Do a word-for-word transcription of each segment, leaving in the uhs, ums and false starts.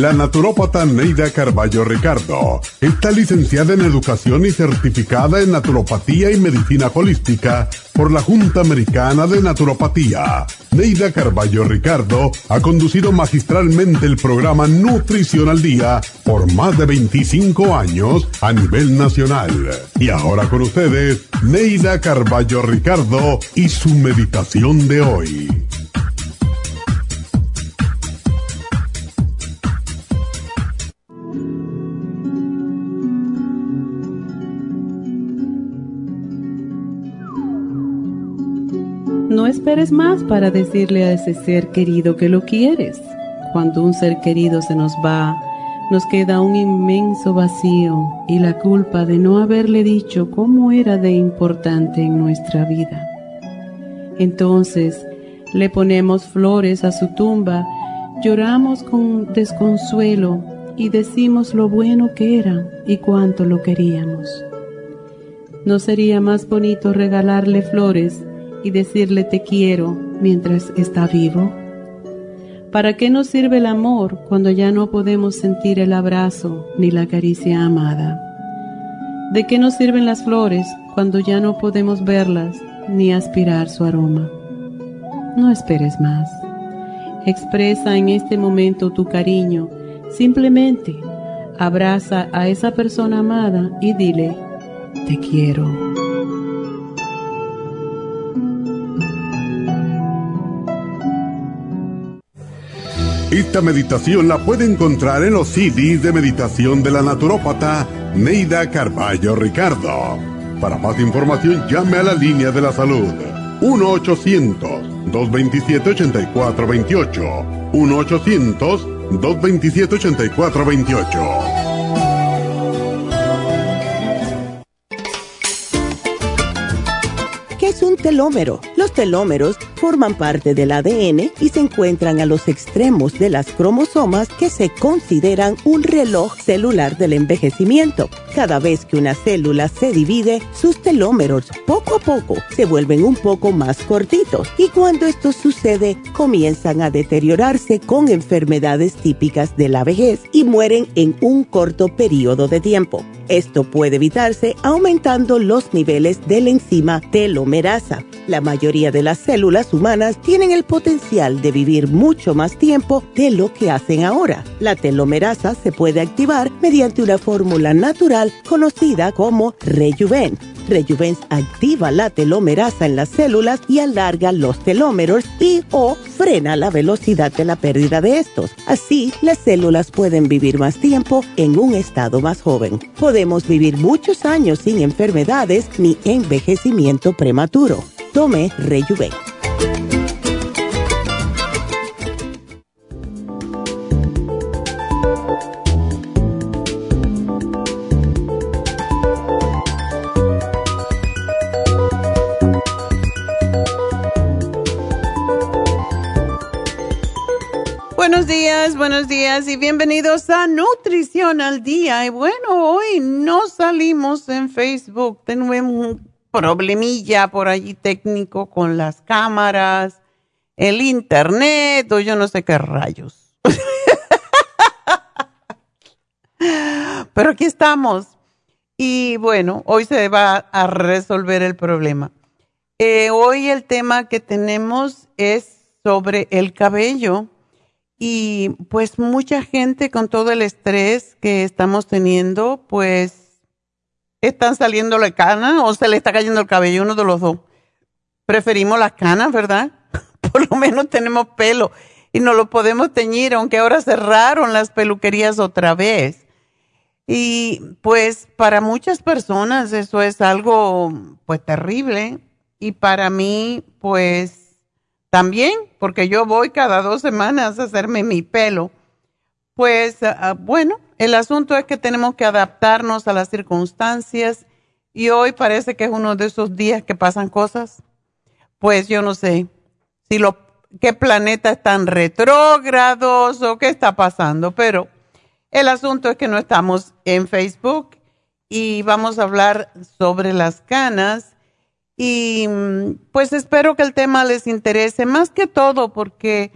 La naturópata Neida Carballo Ricardo está licenciada en Educación y certificada en Naturopatía y Medicina Holística por la Junta Americana de Naturopatía. Neida Carballo Ricardo ha conducido magistralmente el programa Nutrición al Día por más de veinticinco años a nivel nacional. Y ahora con ustedes, Neida Carballo Ricardo y su meditación de hoy. No esperes más para decirle a ese ser querido que lo quieres. Cuando un ser querido se nos va, nos queda un inmenso vacío y la culpa de no haberle dicho cómo era de importante en nuestra vida. Entonces, le ponemos flores a su tumba, lloramos con desconsuelo y decimos lo bueno que era y cuánto lo queríamos. ¿No sería más bonito regalarle flores y decirle te quiero mientras está vivo? ¿Para qué nos sirve el amor cuando ya no podemos sentir el abrazo ni la caricia amada? ¿De qué nos sirven las flores cuando ya no podemos verlas ni aspirar su aroma? No esperes más. Expresa en este momento tu cariño. Simplemente abraza a esa persona amada y dile te quiero. Esta meditación la puede encontrar en los C Ds de meditación de la naturópata Neida Carballo Ricardo. Para más información, llame a la línea de la salud uno ochocientos, dos veintisiete, ochenta y cuatro veintiocho. uno ochocientos, dos veintisiete, ochenta y cuatro veintiocho. ¿Qué es un telómero? Los telómeros forman parte del A D N y se encuentran a los extremos de las cromosomas que se consideran un reloj celular del envejecimiento. Cada vez que una célula se divide, sus telómeros poco a poco se vuelven un poco más cortitos y cuando esto sucede comienzan a deteriorarse con enfermedades típicas de la vejez y mueren en un corto periodo de tiempo. Esto puede evitarse aumentando los niveles de la enzima telomerasa. La mayoría de las células humanas tienen el potencial de vivir mucho más tiempo de lo que hacen ahora. La telomerasa se puede activar mediante una fórmula natural conocida como Rejuven. Rejuven activa la telomerasa en las células y alarga los telómeros y o frena la velocidad de la pérdida de estos. Así, las células pueden vivir más tiempo en un estado más joven. Podemos vivir muchos años sin enfermedades ni envejecimiento prematuro. Tome Rejuven. Buenos días, buenos días y bienvenidos a Nutrición al Día. Y bueno, hoy no salimos en Facebook, tenemos un problemilla por allí técnico con las cámaras, el internet o yo no sé qué rayos. Pero aquí estamos y bueno, hoy se va a resolver el problema. Eh, hoy el tema que tenemos es sobre el cabello. Y pues mucha gente con todo el estrés que estamos teniendo, pues están saliendo la cana o se le está cayendo el cabello, uno de los dos. Preferimos las canas, ¿verdad? Por lo menos tenemos pelo y nos lo podemos teñir, aunque ahora cerraron las peluquerías otra vez. Y pues para muchas personas eso es algo pues terrible y para mí pues también, porque yo voy cada dos semanas a hacerme mi pelo. Pues, uh, bueno, el asunto es que tenemos que adaptarnos a las circunstancias y hoy parece que es uno de esos días que pasan cosas. Pues yo no sé si lo, qué planetas están retrógrados o qué está pasando, pero el asunto es que no estamos en Facebook y vamos a hablar sobre las canas. Y pues espero que el tema les interese más que todo porque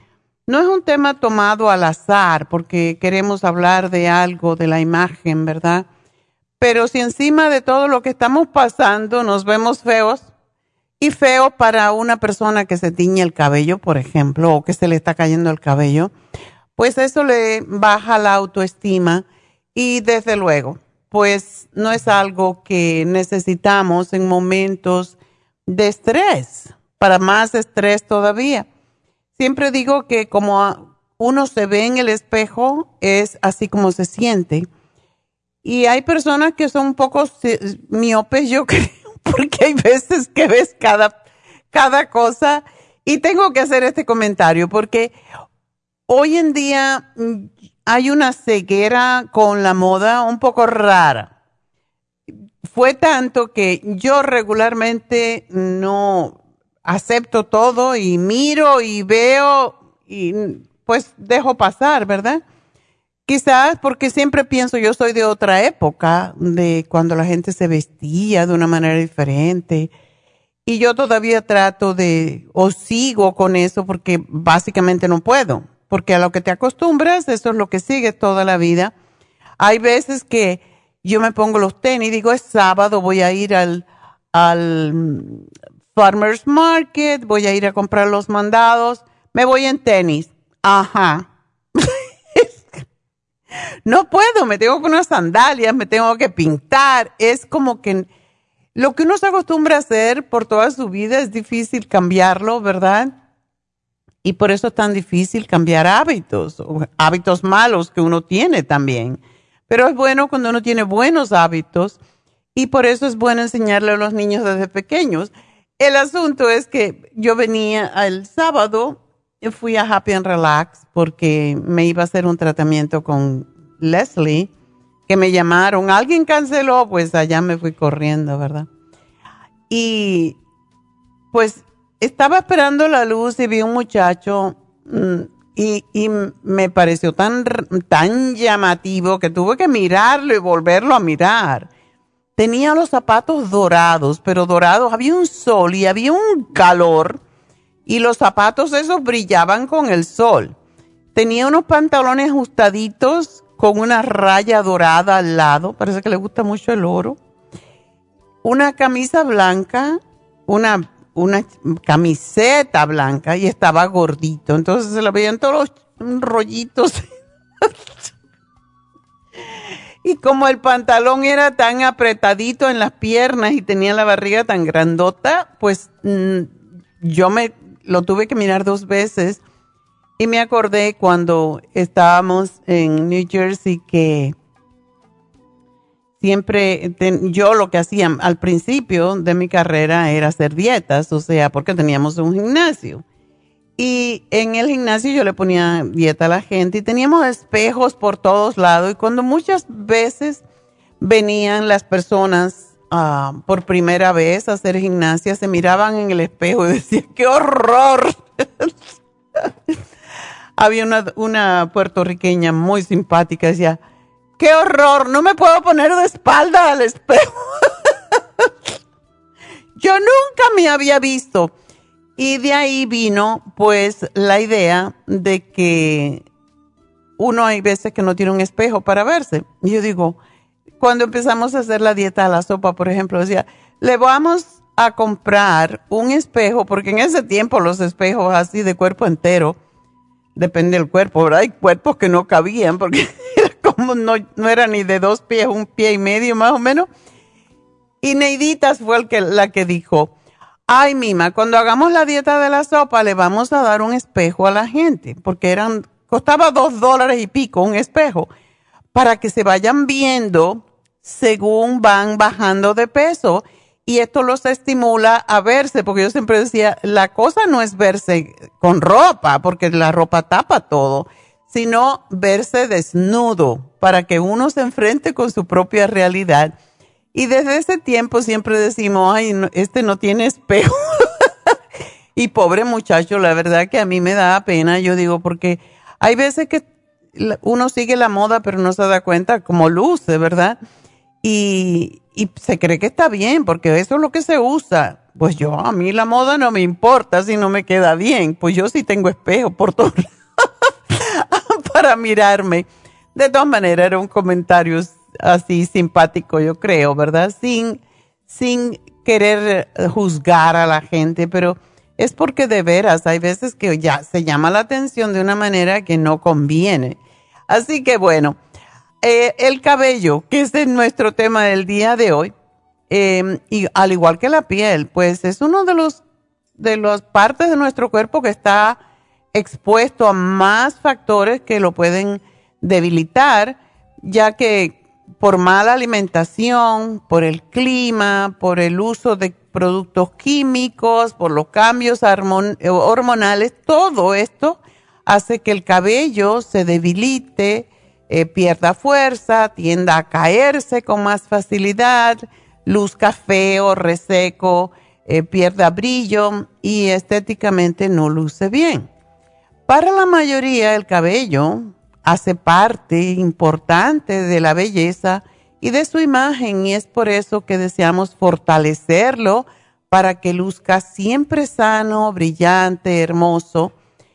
no es un tema tomado al azar porque queremos hablar de algo, de la imagen, ¿verdad? Pero si encima de todo lo que estamos pasando nos vemos feos, y feo para una persona que se tiñe el cabello, por ejemplo, o que se le está cayendo el cabello, pues eso le baja la autoestima y desde luego, pues no es algo que necesitamos en momentos de estrés, para más estrés todavía. Siempre digo que como uno se ve en el espejo, es así como se siente. Y hay personas que son un poco miopes, yo creo, porque hay veces que ves cada, cada cosa. Y tengo que hacer este comentario porque hoy en día hay una ceguera con la moda un poco rara. Fue tanto que yo regularmente no acepto todo y miro y veo y pues dejo pasar, ¿verdad? Quizás porque siempre pienso, yo soy de otra época, de cuando la gente se vestía de una manera diferente. Y yo todavía trato de, o sigo con eso porque básicamente no puedo. Porque a lo que te acostumbras, eso es lo que sigues toda la vida. Hay veces que yo me pongo los tenis, digo, es sábado, voy a ir al, al Farmer's Market, voy a ir a comprar los mandados, me voy en tenis. Ajá. No puedo, me tengo que poner sandalias, me tengo que pintar. Es como que lo que uno se acostumbra a hacer por toda su vida es difícil cambiarlo, ¿verdad? Y por eso es tan difícil cambiar hábitos, hábitos malos que uno tiene también. Pero es bueno cuando uno tiene buenos hábitos y por eso es bueno enseñarle a los niños desde pequeños. El asunto es que yo venía el sábado, fui a Happy and Relax porque me iba a hacer un tratamiento con Leslie, que me llamaron. Alguien canceló, pues allá me fui corriendo, ¿verdad? Y pues estaba esperando la luz y vi un muchacho y, y me pareció tan, tan llamativo que tuve que mirarlo y volverlo a mirar. Tenía los zapatos dorados, pero dorados, había un sol y había un calor. Y los zapatos esos brillaban con el sol. Tenía unos pantalones ajustaditos con una raya dorada al lado. Parece que le gusta mucho el oro. Una camisa blanca, una, una camiseta blanca y estaba gordito. Entonces se le veían todos los rollitos. Y como el pantalón era tan apretadito en las piernas y tenía la barriga tan grandota, pues mmm, yo me... lo tuve que mirar dos veces y me acordé cuando estábamos en New Jersey que siempre ten, yo lo que hacía al principio de mi carrera era hacer dietas, o sea, porque teníamos un gimnasio. Y en el gimnasio yo le ponía dieta a la gente y teníamos espejos por todos lados y cuando muchas veces venían las personas Uh, por primera vez a hacer gimnasia, se miraban en el espejo y decían, ¡qué horror! Había una, una puertorriqueña muy simpática, decía, ¡qué horror! No me puedo poner de espalda al espejo. Yo nunca me había visto. Y de ahí vino, pues, la idea de que uno hay veces que no tiene un espejo para verse. Y yo digo, cuando empezamos a hacer la dieta a la sopa, por ejemplo, decía, le vamos a comprar un espejo, porque en ese tiempo los espejos así de cuerpo entero, depende del cuerpo, ¿verdad? Hay cuerpos que no cabían, porque era como no, no era ni de dos pies, un pie y medio más o menos. Y Neiditas fue el que, la que dijo, ay, Mima, cuando hagamos la dieta de la sopa, le vamos a dar un espejo a la gente, porque eran, costaba dos dólares y pico un espejo, para que se vayan viendo según van bajando de peso. Y esto los estimula a verse, porque yo siempre decía, la cosa no es verse con ropa, porque la ropa tapa todo, sino verse desnudo, para que uno se enfrente con su propia realidad. Y desde ese tiempo siempre decimos, ay, no, este no tiene espejo. Y pobre muchacho, la verdad que a mí me da pena, yo digo, porque hay veces que uno sigue la moda, pero no se da cuenta cómo luce, ¿verdad? Y, y se cree que está bien, porque eso es lo que se usa. Pues yo, a mí la moda no me importa si no me queda bien. Pues yo sí tengo espejo por todos lados. para mirarme. De todas maneras, era un comentario así simpático, yo creo, ¿verdad? Sin, sin querer juzgar a la gente, pero es porque de veras hay veces que ya se llama la atención de una manera que no conviene. Así que bueno, eh, el cabello, que es de nuestro tema del día de hoy, eh, y al igual que la piel, pues es uno de los de las partes de nuestro cuerpo que está expuesto a más factores que lo pueden debilitar, ya que por mala alimentación, por el clima, por el uso de productos químicos, por los cambios hormonales, todo esto hace que el cabello se debilite, eh, pierda fuerza, tienda a caerse con más facilidad, luzca feo, reseco, eh, pierda brillo y estéticamente no luce bien. Para la mayoría el cabello hace parte importante de la belleza y de su imagen, y es por eso que deseamos fortalecerlo para que luzca siempre sano, brillante, hermoso.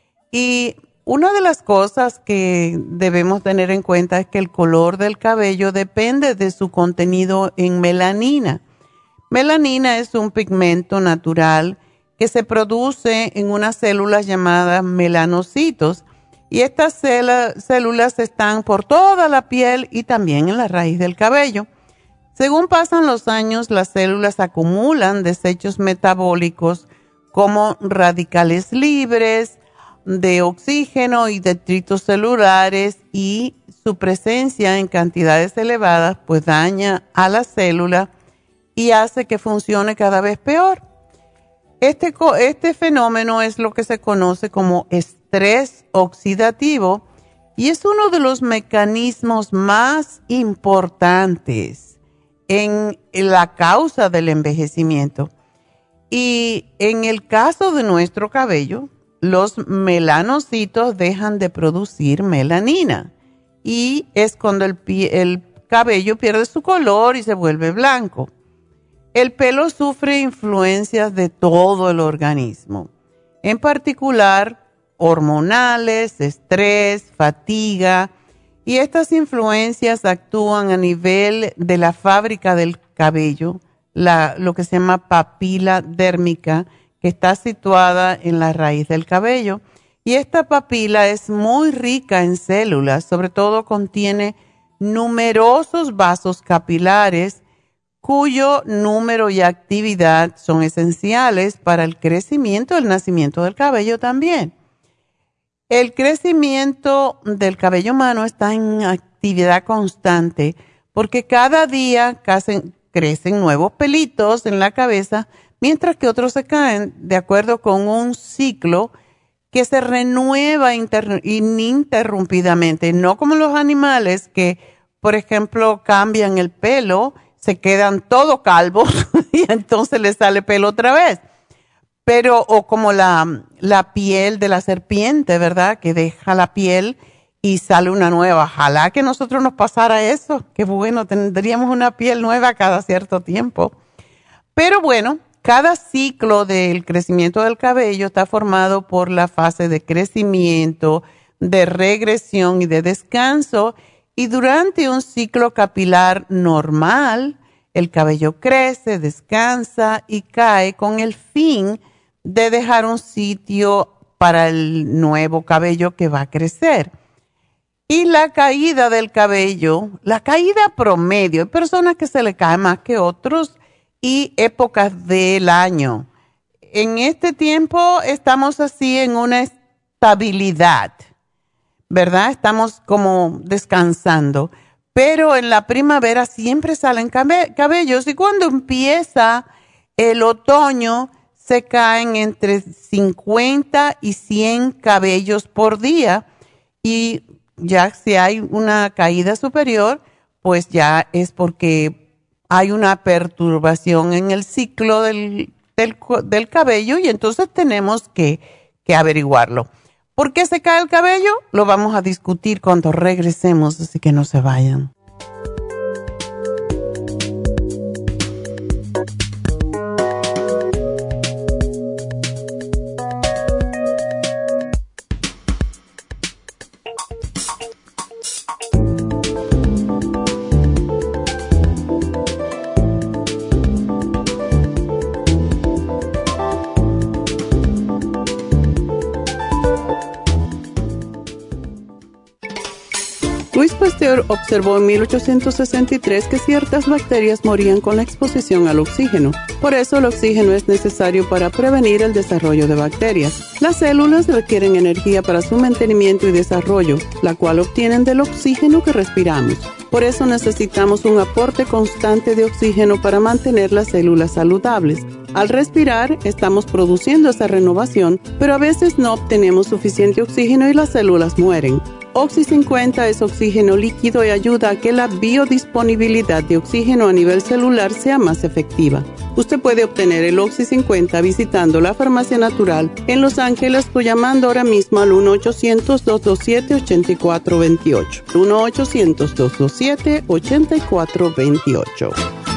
Y una de las cosas que debemos tener en cuenta es que el color del cabello depende de su contenido en melanina. Melanina es un pigmento natural que se produce en unas células llamadas melanocitos, y estas células están por toda la piel y también en la raíz del cabello. Según pasan los años, las células acumulan desechos metabólicos como radicales libres de oxígeno y detritos celulares, y su presencia en cantidades elevadas pues daña a la célula y hace que funcione cada vez peor. Este, este fenómeno es lo que se conoce como estrés oxidativo y es uno de los mecanismos más importantes en la causa del envejecimiento. Y en el caso de nuestro cabello, los melanocitos dejan de producir melanina y es cuando el, el cabello pierde su color y se vuelve blanco. El pelo sufre influencias de todo el organismo, en particular hormonales, estrés, fatiga, y estas influencias actúan a nivel de la fábrica del cabello, la, lo que se llama papila dérmica, que está situada en la raíz del cabello. Y esta papila es muy rica en células, sobre todo contiene numerosos vasos capilares, cuyo número y actividad son esenciales para el crecimiento y el nacimiento del cabello también. El crecimiento del cabello humano está en actividad constante porque cada día crecen, crecen nuevos pelitos en la cabeza, mientras que otros se caen de acuerdo con un ciclo que se renueva inter, ininterrumpidamente, no como los animales que, por ejemplo, cambian el pelo, se quedan todos calvos y entonces les sale pelo otra vez. Pero, o como la, la piel de la serpiente, ¿verdad? Que deja la piel y sale una nueva. Ojalá que a nosotros nos pasara eso. Qué bueno, tendríamos una piel nueva cada cierto tiempo. Pero bueno, cada ciclo del crecimiento del cabello está formado por la fase de crecimiento, de regresión y de descanso. Y durante un ciclo capilar normal, el cabello crece, descansa y cae con el fin de dejar un sitio para el nuevo cabello que va a crecer. Y la caída del cabello, la caída promedio, hay personas que se le cae más que otros y épocas del año. En este tiempo estamos así en una estabilidad, ¿verdad? Estamos como descansando, pero en la primavera siempre salen cabellos y cuando empieza el otoño se caen entre cincuenta y cien cabellos por día, y ya si hay una caída superior, pues ya es porque hay una perturbación en el ciclo del, del, del cabello y entonces tenemos que, que averiguarlo. ¿Por qué se cae el cabello? Lo vamos a discutir cuando regresemos, así que no se vayan. Pasteur observó en mil ochocientos sesenta y tres que ciertas bacterias morían con la exposición al oxígeno. Por eso el oxígeno es necesario para prevenir el desarrollo de bacterias. Las células requieren energía para su mantenimiento y desarrollo, la cual obtienen del oxígeno que respiramos. Por eso necesitamos un aporte constante de oxígeno para mantener las células saludables. Al respirar, estamos produciendo esa renovación, pero a veces no obtenemos suficiente oxígeno y las células mueren. Oxy cincuenta es oxígeno líquido y ayuda a que la biodisponibilidad de oxígeno a nivel celular sea más efectiva. Usted puede obtener el Oxy cincuenta visitando la Farmacia Natural en Los Ángeles o llamando ahora mismo al uno ochocientos, dos dos siete, ocho cuatro dos ocho. uno ochocientos, dos dos siete, ocho cuatro dos ocho.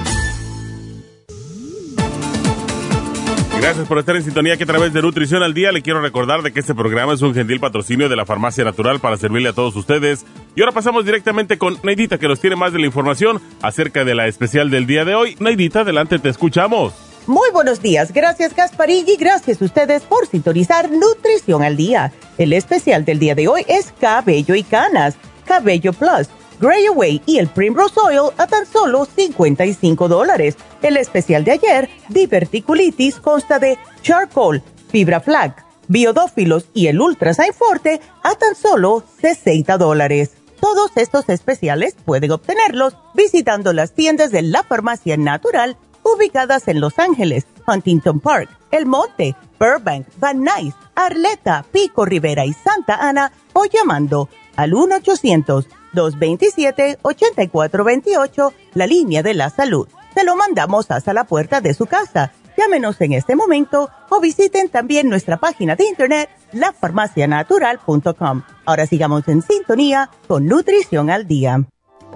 Gracias por estar en sintonía que a través de Nutrición al Día le quiero recordar de que este programa es un gentil patrocinio de la Farmacia Natural para servirle a todos ustedes. Y ahora pasamos directamente con Neidita, que nos tiene más de la información acerca de la especial del día de hoy. Neidita, adelante, te escuchamos. Muy buenos días, gracias Gasparín y gracias a ustedes por sintonizar Nutrición al Día. El especial del día de hoy es Cabello y Canas, Cabello Plus, Gray Away y el Primrose Oil a tan solo cincuenta y cinco dólares. El especial de ayer, Diverticulitis, consta de Charcoal, Fibra Flac, Biodófilos y el Ultrasign Forte a tan solo sesenta dólares. Todos estos especiales pueden obtenerlos visitando las tiendas de la Farmacia Natural ubicadas en Los Ángeles, Huntington Park, El Monte, Burbank, Van Nuys, Arleta, Pico Rivera y Santa Ana o llamando al uno ochocientos, dos dos siete, ocho cuatro dos ocho, la línea de la salud. Se lo mandamos hasta la puerta de su casa. Llámenos en este momento o visiten también nuestra página de internet, la farmacia natural punto com. Ahora sigamos en sintonía con Nutrición al Día.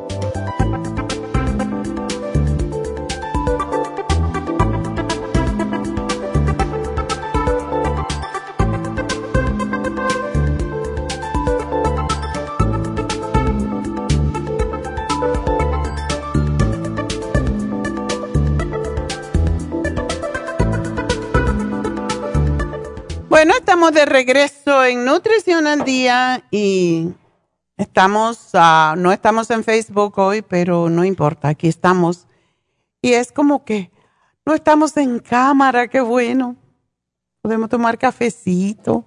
Bueno, estamos de regreso en Nutrición al Día y estamos, uh, no estamos en Facebook hoy, pero no importa, aquí estamos. Y es como que no estamos en cámara, qué bueno. Podemos tomar cafecito.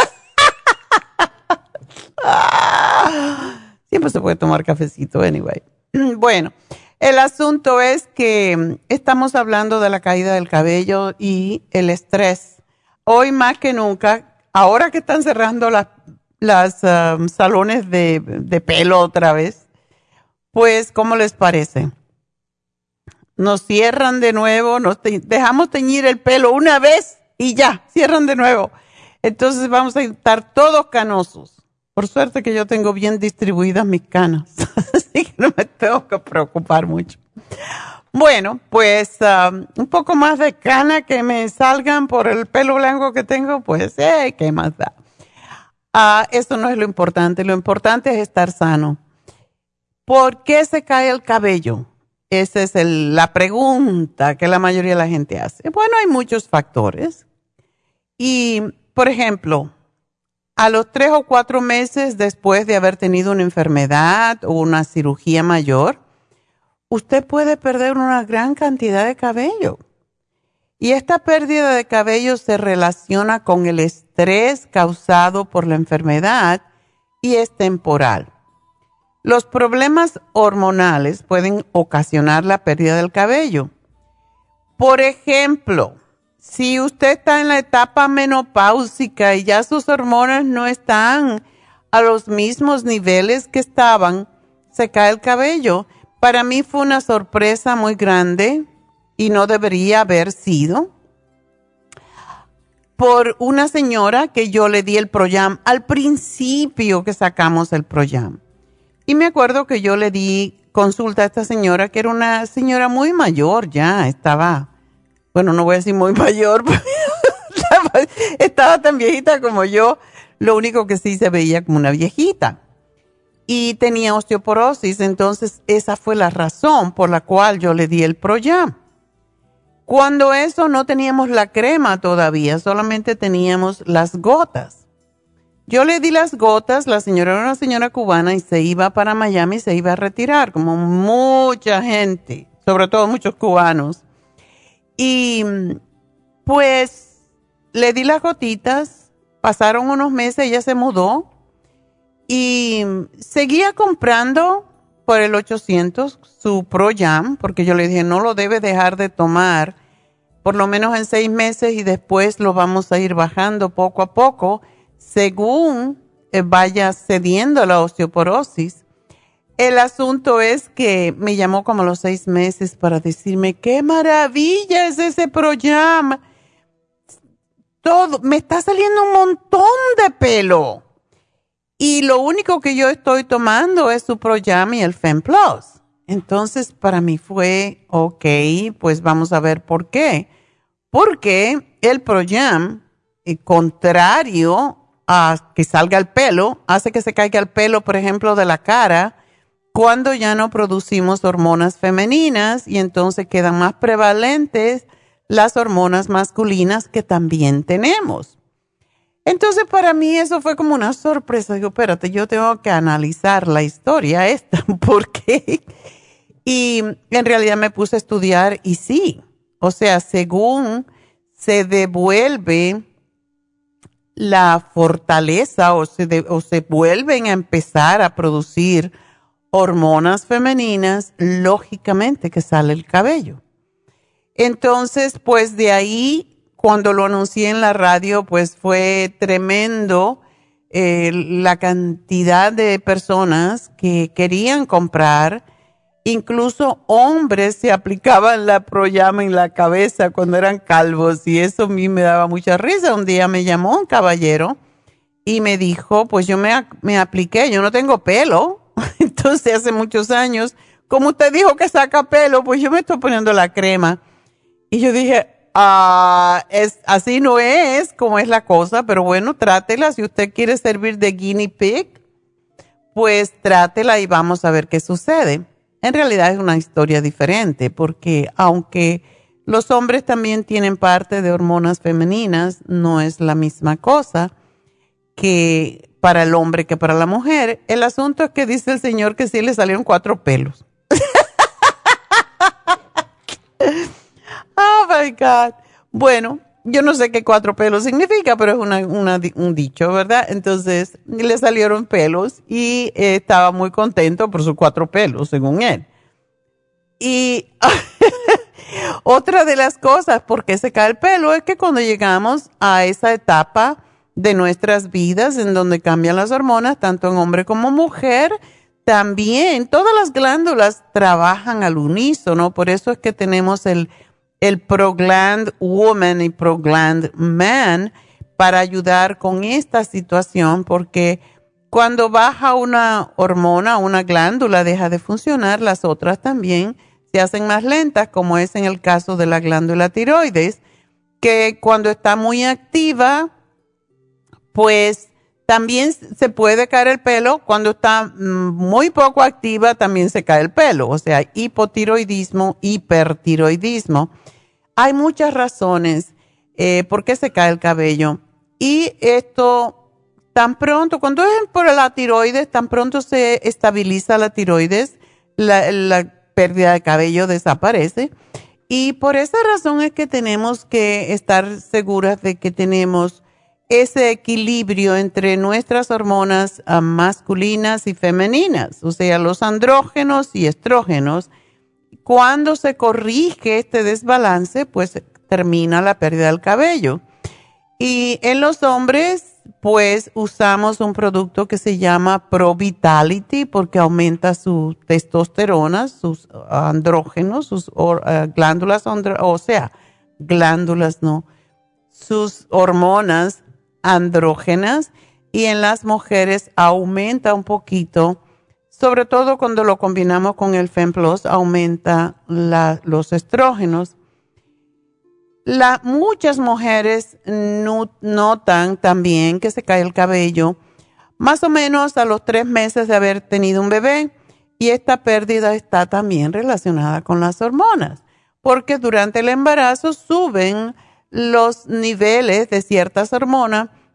Siempre se puede tomar cafecito, anyway. Bueno, el asunto es que estamos hablando de la caída del cabello y el estrés. Hoy más que nunca, ahora que están cerrando las, las um, salones de, de pelo otra vez, pues, ¿cómo les parece? Nos cierran de nuevo, nos te, dejamos teñir el pelo una vez y ya, cierran de nuevo. Entonces vamos a estar todos canosos. Por suerte que yo tengo bien distribuidas mis canas, así que no me tengo que preocupar mucho. Bueno, pues um, un poco más de cana que me salgan por el pelo blanco que tengo, pues, eh, ¿qué más da? Uh, eso no es lo importante, lo importante es estar sano. ¿Por qué se cae el cabello? Esa es el, la pregunta que la mayoría de la gente hace. Bueno, hay muchos factores. Y, por ejemplo, a los tres o cuatro meses después de haber tenido una enfermedad o una cirugía mayor, usted puede perder una gran cantidad de cabello. Y esta pérdida de cabello se relaciona con el estrés causado por la enfermedad y es temporal. Los problemas hormonales pueden ocasionar la pérdida del cabello. Por ejemplo, si usted está en la etapa menopáusica y ya sus hormonas no están a los mismos niveles que estaban, se cae el cabello. Para mí fue una sorpresa muy grande y no debería haber sido por una señora que yo le di el Proyam al principio que sacamos el Proyam. Y me acuerdo que yo le di consulta a esta señora que era una señora muy mayor ya, estaba, bueno, no voy a decir muy mayor, estaba tan viejita como yo, lo único que sí se veía como una viejita. Y tenía osteoporosis, entonces esa fue la razón por la cual yo le di el Proyam. Cuando eso no teníamos la crema todavía, solamente teníamos las gotas. yo le di las gotas, la señora era una señora cubana y se iba para Miami, se iba a retirar, como mucha gente, sobre todo muchos cubanos. Y pues le di las gotitas, pasaron unos meses, ella se mudó y seguía comprando por el ochocientos su Pro Jam, porque yo le dije, no lo debe dejar de tomar por lo menos en seis meses y después lo vamos a ir bajando poco a poco según vaya cediendo la osteoporosis. El asunto es que me llamó como a los seis meses para decirme, ¡qué maravilla es ese Pro Jam! Todo, me está saliendo un montón de pelo. Y lo único que yo estoy tomando es su Pro Jam y el Fem Plus. Entonces, para mí fue, ok, pues vamos a ver por qué. Porque el Pro Jam, eh, contrario a que salga el pelo, hace que se caiga el pelo, por ejemplo, de la cara, cuando ya no producimos hormonas femeninas y entonces quedan más prevalentes las hormonas masculinas que también tenemos. Entonces, para mí eso fue como una sorpresa. Digo, espérate, yo tengo que analizar la historia esta, ¿por qué? Y en realidad me puse a estudiar y sí, o sea, según se devuelve la fortaleza o se, de, o se vuelven a empezar a producir hormonas femeninas, lógicamente que sale el cabello. Entonces, pues de ahí, cuando lo anuncié en la radio, pues fue tremendo eh, la cantidad de personas que querían comprar. Incluso hombres se aplicaban la Pro Jam en la cabeza cuando eran calvos y eso a mí me daba mucha risa. Un día me llamó un caballero y me dijo, pues yo me, me apliqué, yo no tengo pelo. Entonces hace muchos años, como usted dijo que saca pelo, pues yo me estoy poniendo la crema. Y yo dije, ah, es, así no es como es la cosa, pero bueno, trátela. Si usted quiere servir de guinea pig, pues trátela y vamos a ver qué sucede. En realidad es una historia diferente porque aunque los hombres también tienen parte de hormonas femeninas, no es la misma cosa que para el hombre que para la mujer. El asunto es que dice el señor que sí le salieron cuatro pelos. Oh my God. Bueno, yo no sé qué cuatro pelos significa, pero es una, una, un dicho, ¿verdad? Entonces, le salieron pelos y eh, estaba muy contento por sus cuatro pelos, según él. Y otra de las cosas por qué se cae el pelo es que cuando llegamos a esa etapa de nuestras vidas en donde cambian las hormonas, tanto en hombre como mujer, también todas las glándulas trabajan al unísono. Por eso es que tenemos el el Progland Woman y Progland Man para ayudar con esta situación, porque cuando baja una hormona, una glándula deja de funcionar, las otras también se hacen más lentas, como es en el caso de la glándula tiroides, que cuando está muy activa, pues también se puede caer el pelo. Cuando está muy poco activa, también se cae el pelo, o sea, hipotiroidismo, hipertiroidismo. Hay muchas razones eh, por qué se cae el cabello. Y esto, tan pronto, cuando es por la tiroides, tan pronto se estabiliza la tiroides, la, la pérdida de cabello desaparece. Y por esa razón es que tenemos que estar seguras de que tenemos ese equilibrio entre nuestras hormonas uh, masculinas y femeninas, o sea, los andrógenos y estrógenos. Cuando se corrige este desbalance, pues termina la pérdida del cabello. Y en los hombres, pues usamos un producto que se llama Pro Vitality porque aumenta su testosterona, sus andrógenos, sus or, uh, glándulas, o sea, glándulas no, sus hormonas andrógenas, y en las mujeres aumenta un poquito. Sobre todo cuando lo combinamos con el Fem Plus, aumenta la, los estrógenos. La, muchas mujeres no, notan también que se cae el cabello más o menos a los tres meses de haber tenido un bebé, y esta pérdida está también relacionada con las hormonas, porque durante el embarazo suben los niveles de ciertas hormonas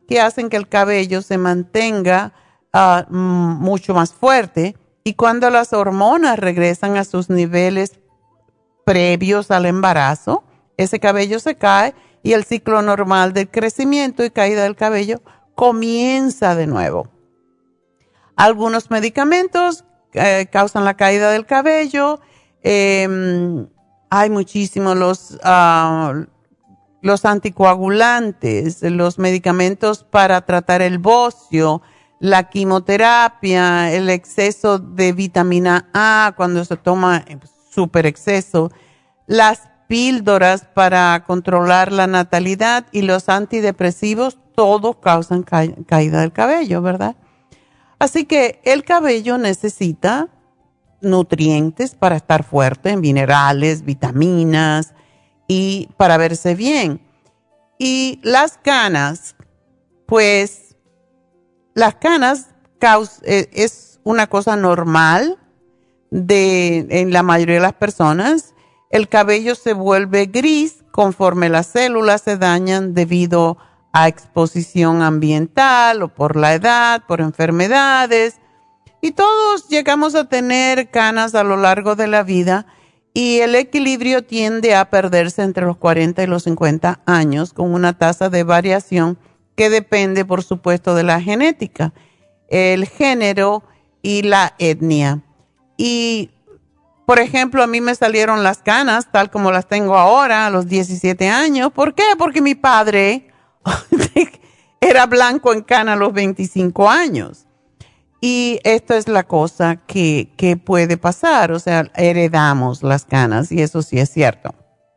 que hacen que el cabello se mantenga uh, mucho más fuerte. Y cuando las hormonas regresan a sus niveles previos al embarazo, ese cabello se cae y el ciclo normal del crecimiento y caída del cabello comienza de nuevo. Algunos medicamentos eh, causan la caída del cabello. Eh, hay muchísimos los, uh, los anticoagulantes, los medicamentos para tratar el bocio, la quimioterapia, el exceso de vitamina A cuando se toma súper exceso, las píldoras para controlar la natalidad y los antidepresivos, todos causan ca- caída del cabello, ¿verdad? Así que el cabello necesita nutrientes para estar fuerte, minerales, vitaminas y para verse bien. Y las canas, pues las canas caus- es una cosa normal de, en la mayoría de las personas. El cabello se vuelve gris conforme las células se dañan debido a exposición ambiental o por la edad, por enfermedades. Y todos llegamos a tener canas a lo largo de la vida y el equilibrio tiende a perderse entre los cuarenta y los cincuenta años con una tasa de variación que depende, por supuesto, de la genética, el género y la etnia. Y, por ejemplo, a mí me salieron las canas tal como las tengo ahora a los diecisiete años. ¿Por qué? Porque mi padre era blanco en cana a los veinticinco años. Y esto es la cosa que, que puede pasar, o sea, heredamos las canas y eso sí es cierto.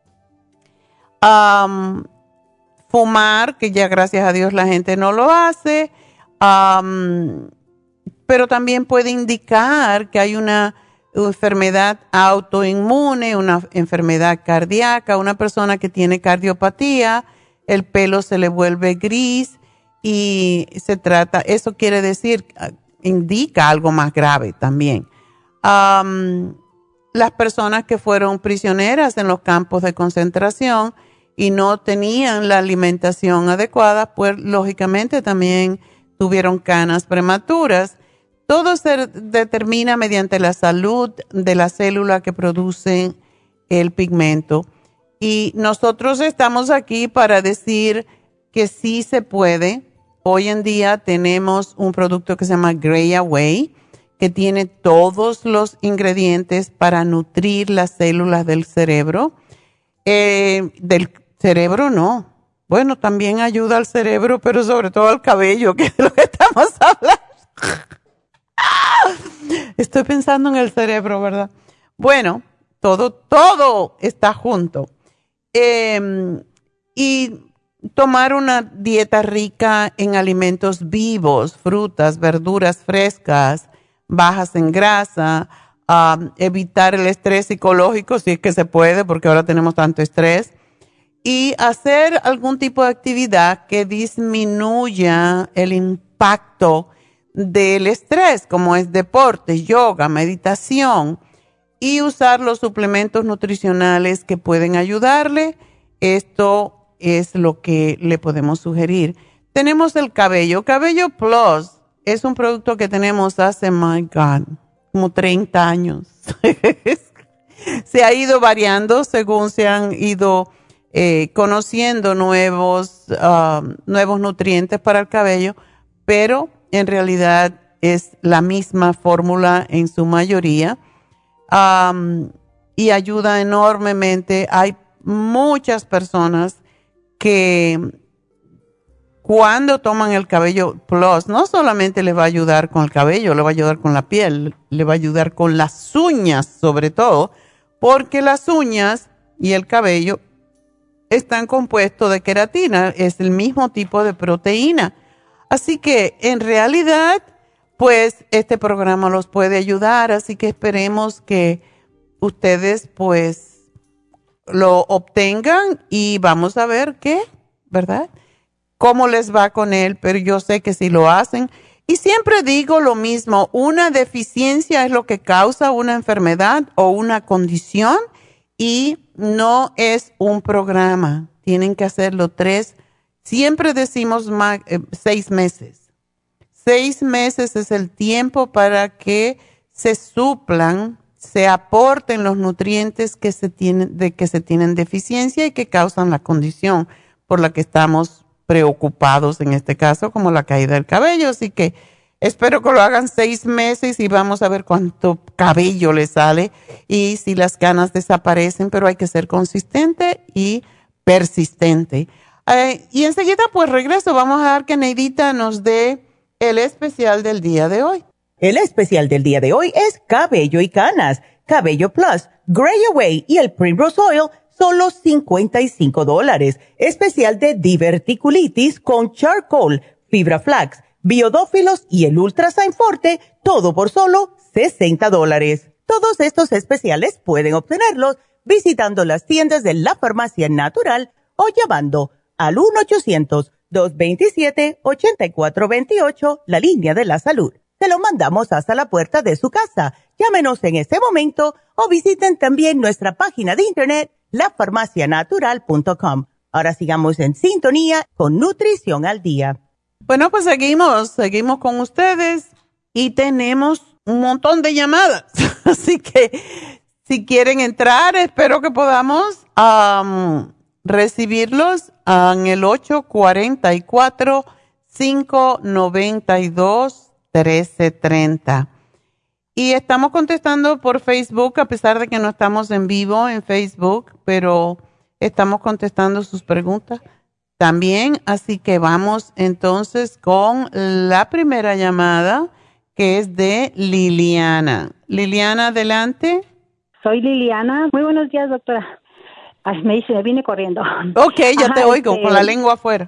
Um, fumar, que ya gracias a Dios la gente no lo hace, um, pero también puede indicar que hay una enfermedad autoinmune, una enfermedad cardíaca, una persona que tiene cardiopatía, el pelo se le vuelve gris y se trata, eso quiere decir, indica algo más grave también. Um, las personas que fueron prisioneras en los campos de concentración y no tenían la alimentación adecuada, pues lógicamente también tuvieron canas prematuras. Todo se determina mediante la salud de la célula que produce el pigmento. Y nosotros estamos aquí para decir que sí se puede. Hoy en día tenemos un producto que se llama Gray Away, que tiene todos los ingredientes para nutrir las células del cerebro. Eh, del cerebro no. Bueno, también ayuda al cerebro, pero sobre todo al cabello, que es de lo que estamos hablando. Estoy pensando en el cerebro, ¿verdad? Bueno, todo, todo está junto. Eh, y tomar una dieta rica en alimentos vivos, frutas, verduras frescas, bajas en grasa, um, evitar el estrés psicológico si es que se puede, porque ahora tenemos tanto estrés, y hacer algún tipo de actividad que disminuya el impacto del estrés, como es deporte, yoga, meditación, y usar los suplementos nutricionales que pueden ayudarle. Esto es lo que le podemos sugerir. Tenemos el cabello. Cabello Plus es un producto que tenemos hace, my God, como treinta años. Se ha ido variando según se han ido eh, conociendo nuevos, uh, nuevos nutrientes para el cabello, pero en realidad es la misma fórmula en su mayoría um, y ayuda enormemente. Hay muchas personas que cuando toman el cabello Plus, no solamente le va a ayudar con el cabello, le va a ayudar con la piel, le va a ayudar con las uñas sobre todo, porque las uñas y el cabello están compuestos de queratina, es el mismo tipo de proteína. Así que en realidad, pues este programa los puede ayudar, así que esperemos que ustedes pues lo obtengan y vamos a ver qué, ¿verdad? Cómo les va con él, pero yo sé que si lo hacen. Y siempre digo lo mismo, una deficiencia es lo que causa una enfermedad o una condición y no es un programa. Tienen que hacerlo tres siempre decimos ma- eh, seis meses. Seis meses es el tiempo para que se suplan, se aporten los nutrientes que se tienen, de que se tienen deficiencia y que causan la condición por la que estamos preocupados en este caso, como la caída del cabello. Así que espero que lo hagan seis meses y vamos a ver cuánto cabello le sale y si las canas desaparecen, pero hay que ser consistente y persistente. Eh, y enseguida pues regreso, vamos a dar que Neidita nos dé el especial del día de hoy. El especial del día de hoy es Cabello y Canas, Cabello Plus, Gray Away y el Primrose Oil, solo cincuenta y cinco dólares. Especial de diverticulitis con charcoal, fibra flax, biodófilos y el Ultrasign Forte, todo por solo sesenta dólares. Todos estos especiales pueden obtenerlos visitando las tiendas de la Farmacia Natural o llamando al uno ochocientos, dos veintisiete, ochenta y cuatro veintiocho, la línea de la salud. Se lo mandamos hasta la puerta de su casa. Llámenos en este momento o visiten también nuestra página de internet, la farmacia natural punto com. Ahora sigamos en sintonía con Nutrición al Día. Bueno, pues seguimos, seguimos con ustedes y tenemos un montón de llamadas. Así que si quieren entrar, espero que podamos um, recibirlos en el ocho cuatro cuatro, cinco nueve dos, trece treinta. Y estamos contestando por Facebook, a pesar de que no estamos en vivo en Facebook, pero estamos contestando sus preguntas también. Así que vamos entonces con la primera llamada, que es de Liliana. Liliana, adelante. Soy Liliana. Muy buenos días, doctora. Ay, me dice, me vine corriendo. Ok, ya Ajá, te oigo, este... con la lengua afuera.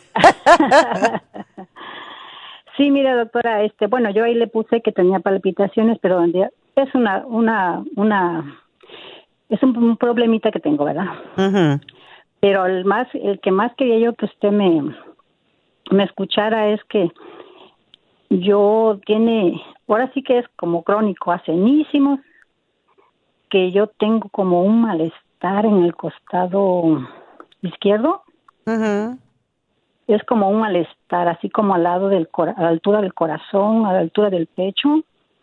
Sí, mire, doctora, este, bueno, yo ahí le puse que tenía palpitaciones, pero es una, una, una, es un, un problemita que tengo, ¿verdad? Uh-huh. Pero el más, el que más quería yo que usted me, me escuchara es que yo tiene, ahora sí que es como crónico, hace añísimos, que yo tengo como un malestar en el costado izquierdo. Uh-huh. Es como un malestar, así como al lado del cora- a la altura del corazón, a la altura del pecho.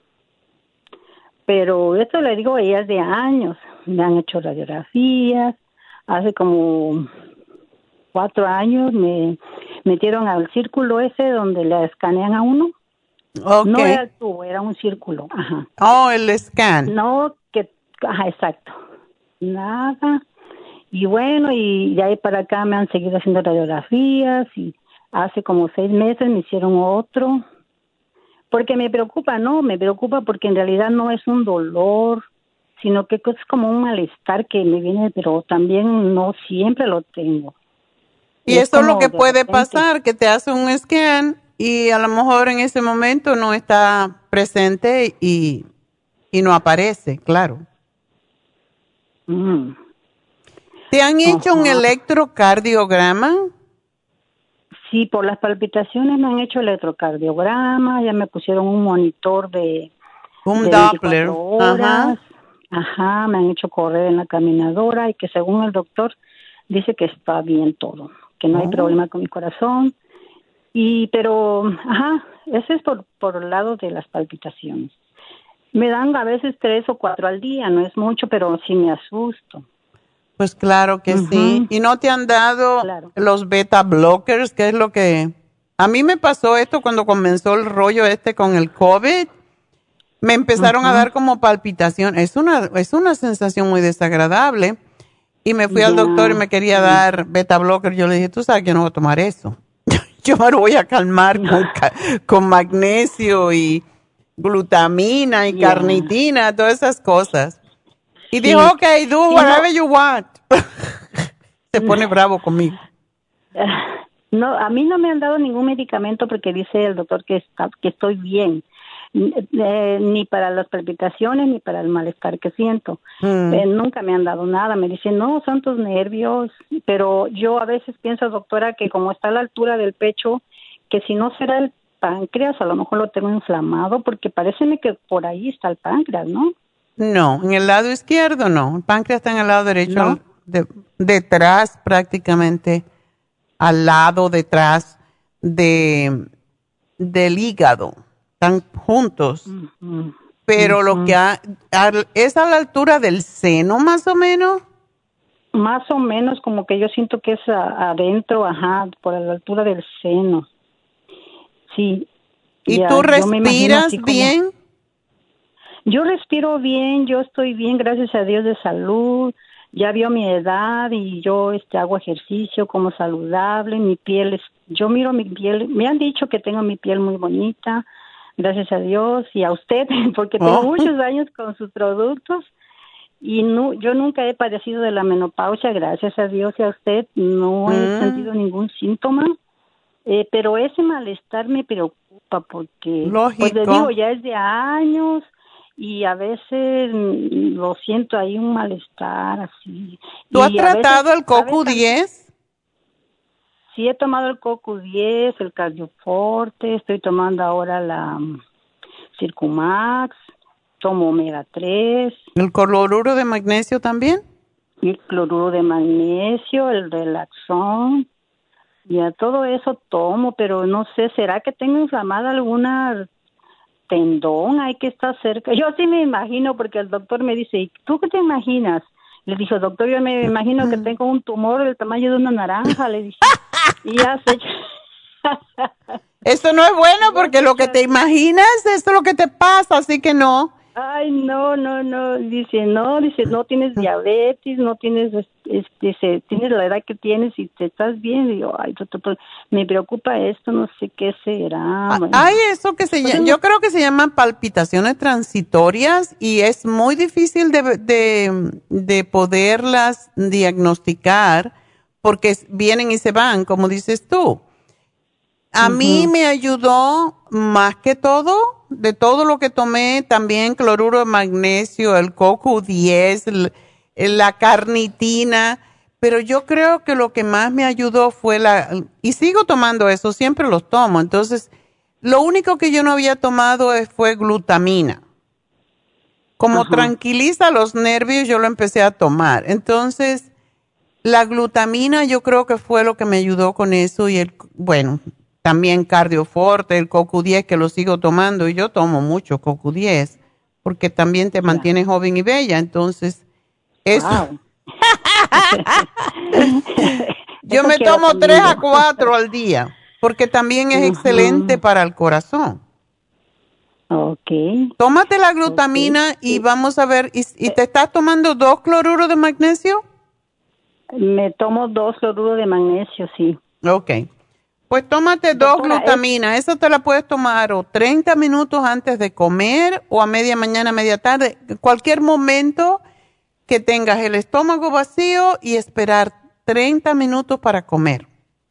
Pero esto le digo, ella es de años. Me han hecho radiografías. Hace como cuatro años me metieron al círculo ese donde le escanean a uno. Okay. No era el tubo, era un círculo. Ajá. Oh, el scan. No, que, ajá, exacto. Nada. Y bueno, y de ahí para acá me han seguido haciendo radiografías y hace como seis meses me hicieron otro. Porque me preocupa, no, me preocupa porque en realidad no es un dolor, sino que es como un malestar que me viene, pero también no siempre lo tengo. Y es eso es lo como que de puede repente. pasar, que te hace un scan y a lo mejor en ese momento no está presente y, y no aparece, claro. Mm. ¿Te han hecho Ajá. un electrocardiograma? Sí, por las palpitaciones me han hecho electrocardiograma, ya me pusieron un monitor de, Un de Doppler. veinticuatro horas. Ajá. Ajá, me han hecho correr en la caminadora y que según el doctor dice que está bien todo, que no hay Oh. problema con mi corazón. Y pero, ajá, ese es por por el lado de las palpitaciones. Me dan a veces tres o cuatro al día, no es mucho, pero sí me asusto. Pues claro que Ujú. sí. ¿Y no te han dado Claro. los beta blockers? ¿Qué es lo que...? A mí me pasó esto cuando comenzó el rollo este con el COVID. Me empezaron Ujú. a dar como palpitación. Es una, es una sensación muy desagradable. Y me fui al Ya. doctor y me quería Sí. dar beta blocker. Yo le dije, tú sabes que yo no voy a tomar eso. Yo me lo voy a calmar con, ca- con magnesio y glutamina y Ya. carnitina, todas esas cosas. Y Sí. dijo, ok, do Sí, whatever no. you want. Se pone bravo conmigo. No, a mí no me han dado ningún medicamento porque dice el doctor que está, que estoy bien, eh, ni para las palpitaciones ni para el malestar que siento. Mm. Eh, nunca me han dado nada. Me dicen, no, son tus nervios. Pero yo a veces pienso, doctora, que como está a la altura del pecho, que si no será el páncreas, a lo mejor lo tengo inflamado, porque paréceme que por ahí está el páncreas, ¿no? No, en el lado izquierdo no. El páncreas está en el lado derecho, ¿No? de- detrás prácticamente al lado, detrás de, del hígado. Están juntos. Ujú. Pero Ujú. lo que ha, a- es a la altura del seno, más o menos. Más o menos como que yo siento que es a- adentro, ajá, por la altura del seno. Sí. ¿Y ya, tú yo me imagino respiras así como- bien? Yo respiro bien, yo estoy bien, gracias a Dios de salud. Ya vio mi edad y yo este hago ejercicio, como saludable, mi piel es, yo miro mi piel, me han dicho que tengo mi piel muy bonita, gracias a Dios y a usted, porque tengo Oh. muchos años con sus productos y no, yo nunca he padecido de la menopausia, gracias a Dios y a usted, no he Mm. sentido ningún síntoma, eh, pero ese malestar me preocupa porque, Lógico. pues le digo, ya es de años y a veces mm, lo siento ahí un malestar así. ¿Tú has Y a veces, tratado el ¿sabe CoQ tan- diez? Sí, he tomado el CoQ diez, el Cardioforte, estoy tomando ahora la mm, Circumax, tomo omega tres, ¿El cloruro de magnesio también? y el cloruro de magnesio, el Relaxón, y a todo eso tomo, pero no sé, ¿será que tengo inflamada alguna tendón ahí que está cerca? Yo sí me imagino, porque el doctor me dice, ¿y tú qué te imaginas? Le dijo, doctor, yo me imagino que tengo un tumor del tamaño de una naranja, le dije, y ya sé. Eso no es bueno porque lo que te imaginas, esto es lo que te pasa, así que no. Ay, no, no, no, dice, no, dice, no tienes diabetes, no tienes, este, dice, tienes la edad que tienes y te estás bien. Y yo, ay, doctor, pero me preocupa esto, no sé qué será. Ah, Bueno. hay eso que se Pues llama, no- yo creo que se llaman palpitaciones transitorias y es muy difícil de, de, de poderlas diagnosticar porque s- vienen y se van, como dices tú. A mí Ujú. me ayudó más que todo, de todo lo que tomé, también cloruro de magnesio, el CoQ diez, el- la carnitina, pero yo creo que lo que más me ayudó fue la, y sigo tomando eso, siempre los tomo, entonces lo único que yo no había tomado es- fue glutamina. Como Ajá. tranquiliza los nervios, yo lo empecé a tomar. Entonces, la glutamina yo creo que fue lo que me ayudó con eso y el, bueno, también Cardioforte, el CoQ diez que lo sigo tomando y yo tomo mucho CoQ diez porque también te Ya. mantiene joven y bella, entonces eso. Wow. Yo Eso me quiero tomo también tres a yo. cuatro al día porque también es Ujú. excelente para el corazón. Okay. Tómate la glutamina Ok, y sí. vamos a ver, ¿y, y te estás tomando dos cloruros de magnesio? Me tomo dos cloruros de magnesio, sí. Ok. Pues tómate dos Doctora, glutamina. Eso te la puedes tomar o treinta minutos antes de comer o a media mañana, media tarde. Cualquier momento que tengas el estómago vacío y esperar treinta minutos para comer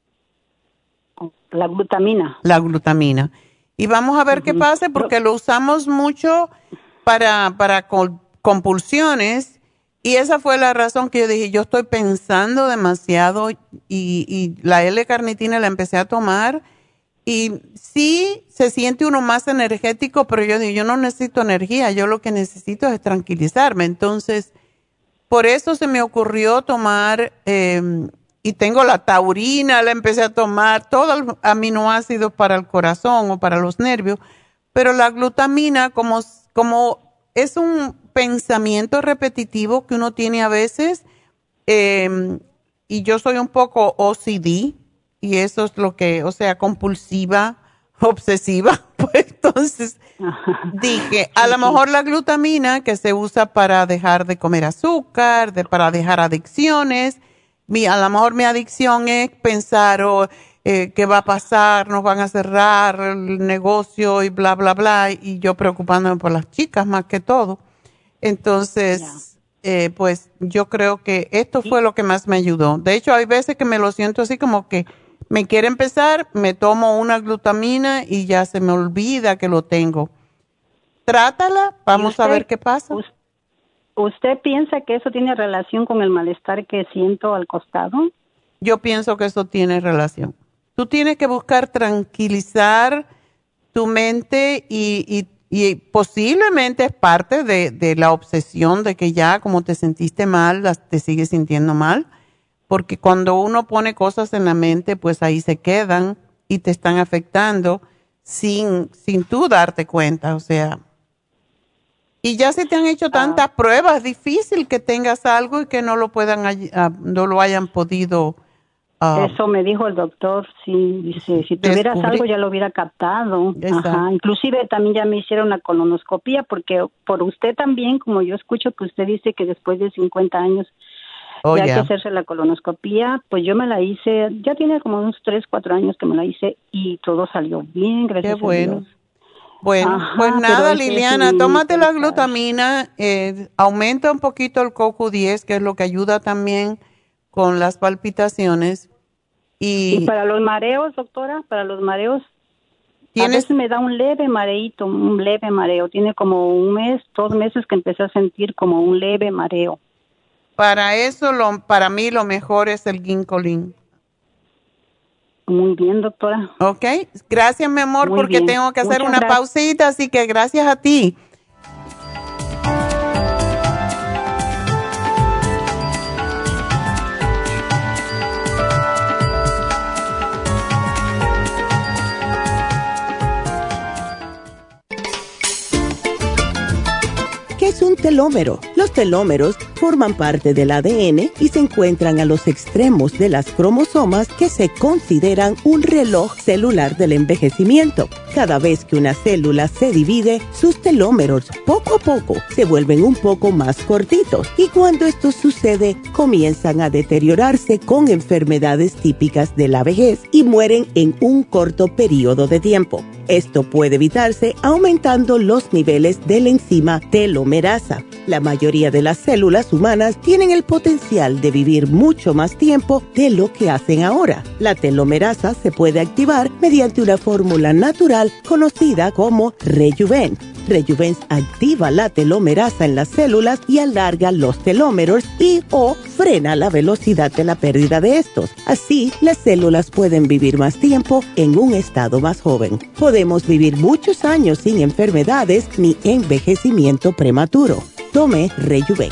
La glutamina. la glutamina. Y vamos a ver qué Ujú. pasa porque lo usamos mucho para, para col- compulsiones. Y esa fue la razón que yo dije, yo estoy pensando demasiado y, y la L-carnitina la empecé a tomar y sí se siente uno más energético, pero yo digo, yo no necesito energía, yo lo que necesito es tranquilizarme. Entonces, por eso se me ocurrió tomar, eh, y tengo la taurina, la empecé a tomar, todos los aminoácidos para el corazón o para los nervios, pero la glutamina como, como es un pensamiento repetitivo que uno tiene a veces, eh, y yo soy un poco O C D, y eso es lo que, o sea, compulsiva, obsesiva, pues entonces dije, a lo mejor la glutamina que se usa para dejar de comer azúcar, de, para dejar adicciones, mi, a lo mejor mi adicción es pensar, oh, eh, qué va a pasar, nos van a cerrar el negocio y bla, bla, bla, y yo preocupándome por las chicas más que todo. Entonces, eh, pues yo creo que esto fue lo que más me ayudó. De hecho, hay veces que me lo siento así como que me quiere empezar, me tomo una glutamina y ya se me olvida que lo tengo. Trátala, vamos usted- a ver qué pasa. us- ¿Usted piensa que eso tiene relación con el malestar que siento al costado? Yo pienso que eso tiene relación. Tú tienes que buscar tranquilizar tu mente y, y, y posiblemente es parte de, de la obsesión de que ya como te sentiste mal, las- te sigues sintiendo mal, porque cuando uno pone cosas en la mente, pues ahí se quedan y te están afectando sin, sin tú darte cuenta, o sea. Y ya se te han hecho tantas ah. pruebas, es difícil que tengas algo y que no lo puedan, uh, no lo hayan podido. Uh, Eso me dijo el doctor, sí, dice, si tuvieras descubrir. algo ya lo hubiera captado. Ajá. Inclusive también ya me hicieron una colonoscopía, porque por usted también, como yo escucho que usted dice que después de cincuenta años oh, ya yeah. hay que hacerse la colonoscopía, pues yo me la hice, ya tiene como unos tres, cuatro años que me la hice y todo salió bien, gracias Qué bueno. a Dios. Bueno, Ajá, pues nada, Liliana, es tómate la glutamina, eh, aumenta un poquito el C O Q diez, que es lo que ayuda también con las palpitaciones. Y, y para los mareos, doctora, para los mareos, a veces me da un leve mareíto, un leve mareo. Tiene como un mes, dos meses que empecé a sentir como un leve mareo. Para eso, lo, para mí lo mejor es el Ginkolin. Muy bien, doctora. Ok, gracias, mi amor, Muy porque bien. tengo que hacer Muchas una gracias. pausita, así que gracias a ti. ¿Qué es un telómero? Los telómeros forman parte del A D N y se encuentran a los extremos de las cromosomas que se consideran un reloj celular del envejecimiento. Cada vez que una célula se divide, sus telómeros poco a poco se vuelven un poco más cortitos y cuando esto sucede, comienzan a deteriorarse con enfermedades típicas de la vejez y mueren en un corto periodo de tiempo. Esto puede evitarse aumentando los niveles de la enzima telomerasa. La mayoría de las células humanas tienen el potencial de vivir mucho más tiempo de lo que hacen ahora. La telomerasa se puede activar mediante una fórmula natural conocida como Rejuven. Rejuven activa la telomerasa en las células y alarga los telómeros y o frena la velocidad de la pérdida de estos. Así, las células pueden vivir más tiempo en un estado más joven. Podemos vivir muchos años sin enfermedades ni envejecimiento prematuro. Tome Rejuven.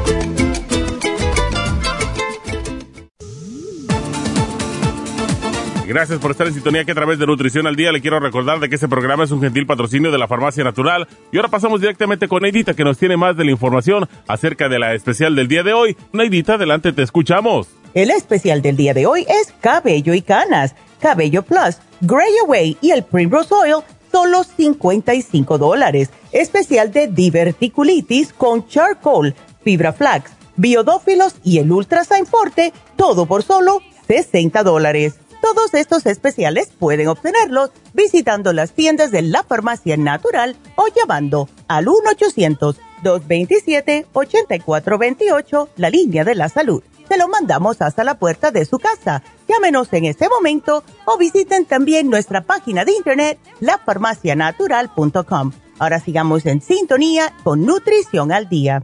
Gracias por estar en sintonía que a través de Nutrición al Día le quiero recordar de que este programa es un gentil patrocinio de la Farmacia Natural. Y ahora pasamos directamente con Neidita, que nos tiene más de la información acerca de la especial del día de hoy. Neidita, adelante, te escuchamos. El especial del día de hoy es Cabello y Canas, Cabello Plus, Gray Away y el Primrose Oil, solo cincuenta y cinco dólares. Especial de diverticulitis con Charcoal, Fibra Flax, Biodófilos y el Ultrasign Forte, todo por solo sesenta dólares. Todos estos especiales pueden obtenerlos visitando las tiendas de la Farmacia Natural o llamando al uno ochocientos, dos veintisiete, ochenta y cuatro veintiocho, la línea de la salud. Se lo mandamos hasta la puerta de su casa. Llámenos en este momento o visiten también nuestra página de internet, la farmacia natural punto com. Ahora sigamos en sintonía con Nutrición al Día.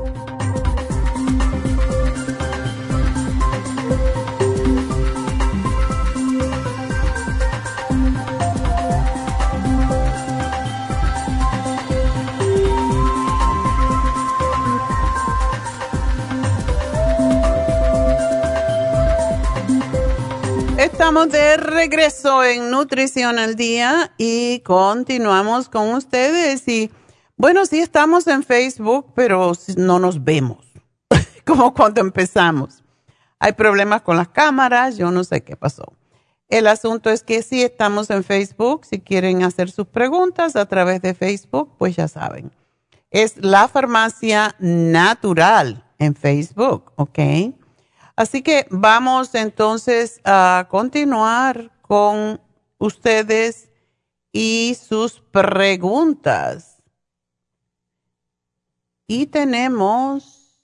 Estamos de regreso en Nutrición al Día y continuamos con ustedes. Y bueno, sí estamos en Facebook, pero no nos vemos como cuando empezamos. Hay problemas con las cámaras, yo no sé qué pasó. El asunto es que sí estamos en Facebook. Si quieren hacer sus preguntas a través de Facebook, pues ya saben. Es La Farmacia Natural en Facebook, ¿ok? Así que vamos entonces a continuar con ustedes y sus preguntas. Y tenemos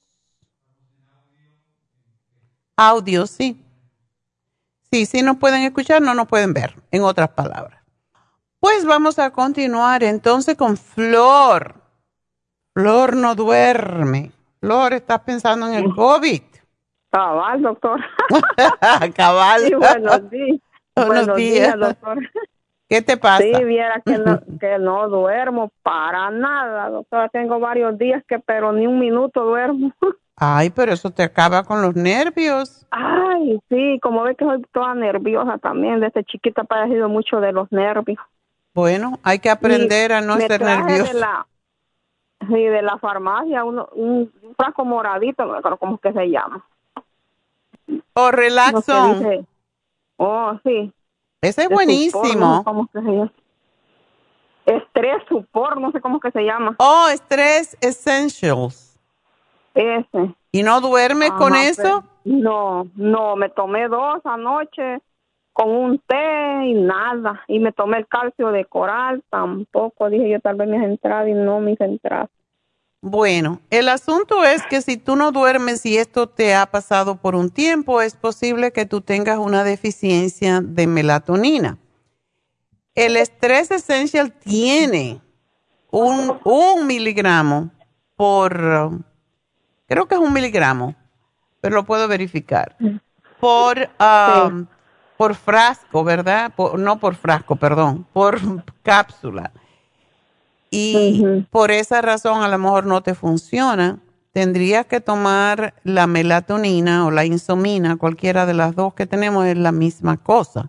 audio, sí. Sí, sí nos pueden escuchar, no nos pueden ver, en otras palabras. Pues vamos a continuar entonces con Flor. Flor no duerme. Flor, ¿estás pensando en el COVID? Cabal, doctor. Cabal. Sí, buenos días. Buenos, buenos días. días, doctor. ¿Qué te pasa? Sí, viera que no, que no duermo para nada, doctora. Tengo varios días que, pero ni un minuto duermo. Ay, pero eso te acaba con los nervios. Ay, sí, como ves que soy toda nerviosa también. Desde chiquita he padecido mucho de los nervios. Bueno, hay que aprender Y a no me ser traje nervioso. De la, sí, de la farmacia, uno, un, un frasco moradito, no recuerdo cómo es que se llama. O Relaxon. No, que dice, oh, sí. Ese es de buenísimo. Supor, no sé cómo es que se llama. Estrés Supor, no sé cómo es que se llama. Oh, Stress Essentials. Ese. ¿Y no duerme Ajá, con eso? pero- no, no, me tomé dos anoche con un té y nada. Y me tomé el calcio de coral, tampoco. Dije yo tal vez me hice entrar y no me hice entrar. Bueno, el asunto es que si tú no duermes y esto te ha pasado por un tiempo, es posible que tú tengas una deficiencia de melatonina. El Stress Essential tiene un, un miligramo por, uh, creo que es un miligramo, pero lo puedo verificar, por, um, sí. por frasco, ¿verdad? Por, no por frasco, perdón, por cápsula. Y uh-huh. por esa razón a lo mejor no te funciona. Tendrías que tomar la melatonina o la insomina, cualquiera de las dos que tenemos es la misma cosa.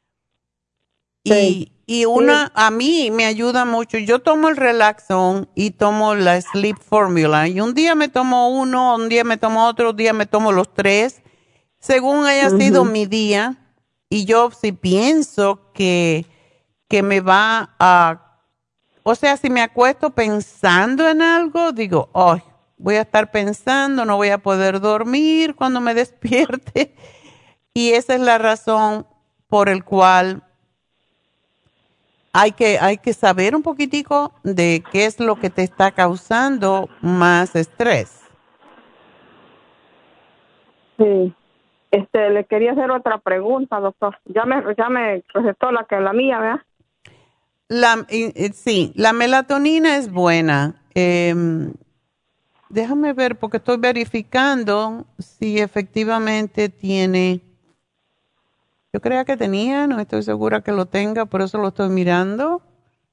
Sí. Y, y una, sí. a mí me ayuda mucho. Yo tomo el Relaxon y tomo la Sleep Formula. Y un día me tomo uno, un día me tomo otro, un día me tomo los tres, según haya uh-huh. sido mi día. Y yo si pienso que, que me va a... O sea, si me acuesto pensando en algo, digo, oh, voy a estar pensando, no voy a poder dormir cuando me despierte. Y esa es la razón por el cual hay que, hay que saber un poquitico de qué es lo que te está causando más estrés. Sí. Este, le quería hacer otra pregunta, doctor. Ya me, ya me recetó la que la mía, ¿verdad? La, sí, la melatonina es buena. Eh, déjame ver porque estoy verificando si efectivamente tiene. Yo creía que tenía, no estoy segura que lo tenga, por eso lo estoy mirando.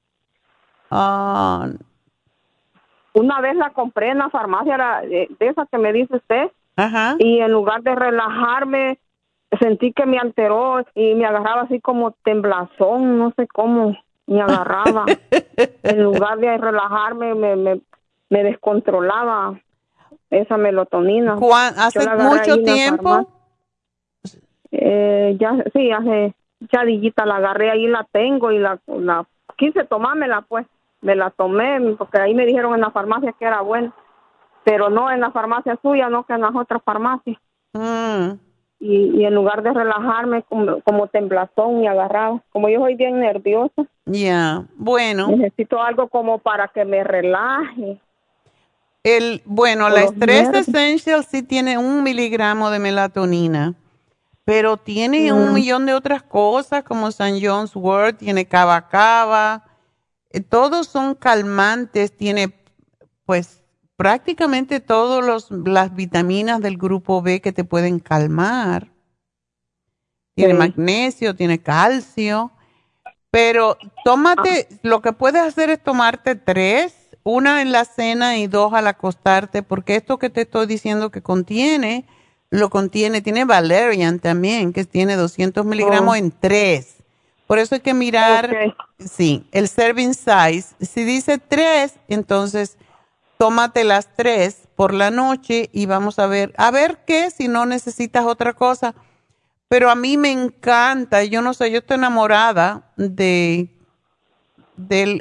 Uh, Una vez la compré en la farmacia, la, de, de esa que me dice usted, ajá. y en lugar de relajarme, sentí que me alteró y me agarraba así como temblazón, no sé cómo. Me agarraba. En lugar de relajarme, me, me, me descontrolaba esa melatonina. ¿Hace mucho tiempo? Eh, ya, sí, hace ya dillita la agarré, ahí la tengo y la, la quise tomármela, pues. Me la tomé, porque ahí me dijeron en la farmacia que era buena. Pero no en la farmacia suya, no que en las otras farmacias. Mm. Y, y en lugar de relajarme, como, como temblazón me agarraba. Como yo soy bien nerviosa. Ya, yeah. Bueno. Necesito algo como para que me relaje. El, bueno, la Stress Essential sí tiene un miligramo de melatonina, pero tiene mm. un millón de otras cosas como Saint John's Wort, tiene Cava Cava. Eh, todos son calmantes, tiene pues prácticamente todas las vitaminas del grupo B que te pueden calmar. Tiene sí. magnesio, tiene calcio. Pero tómate, ah. lo que puedes hacer es tomarte tres, una en la cena y dos al acostarte, porque esto que te estoy diciendo que contiene, lo contiene, tiene Valerian también, que tiene doscientos miligramos oh. en tres. Por eso hay que mirar, okay. sí, el serving size. Si dice tres, entonces tómate las tres por la noche y vamos a ver, a ver qué, si no necesitas otra cosa. Pero a mí me encanta, yo no sé, yo estoy enamorada de, del,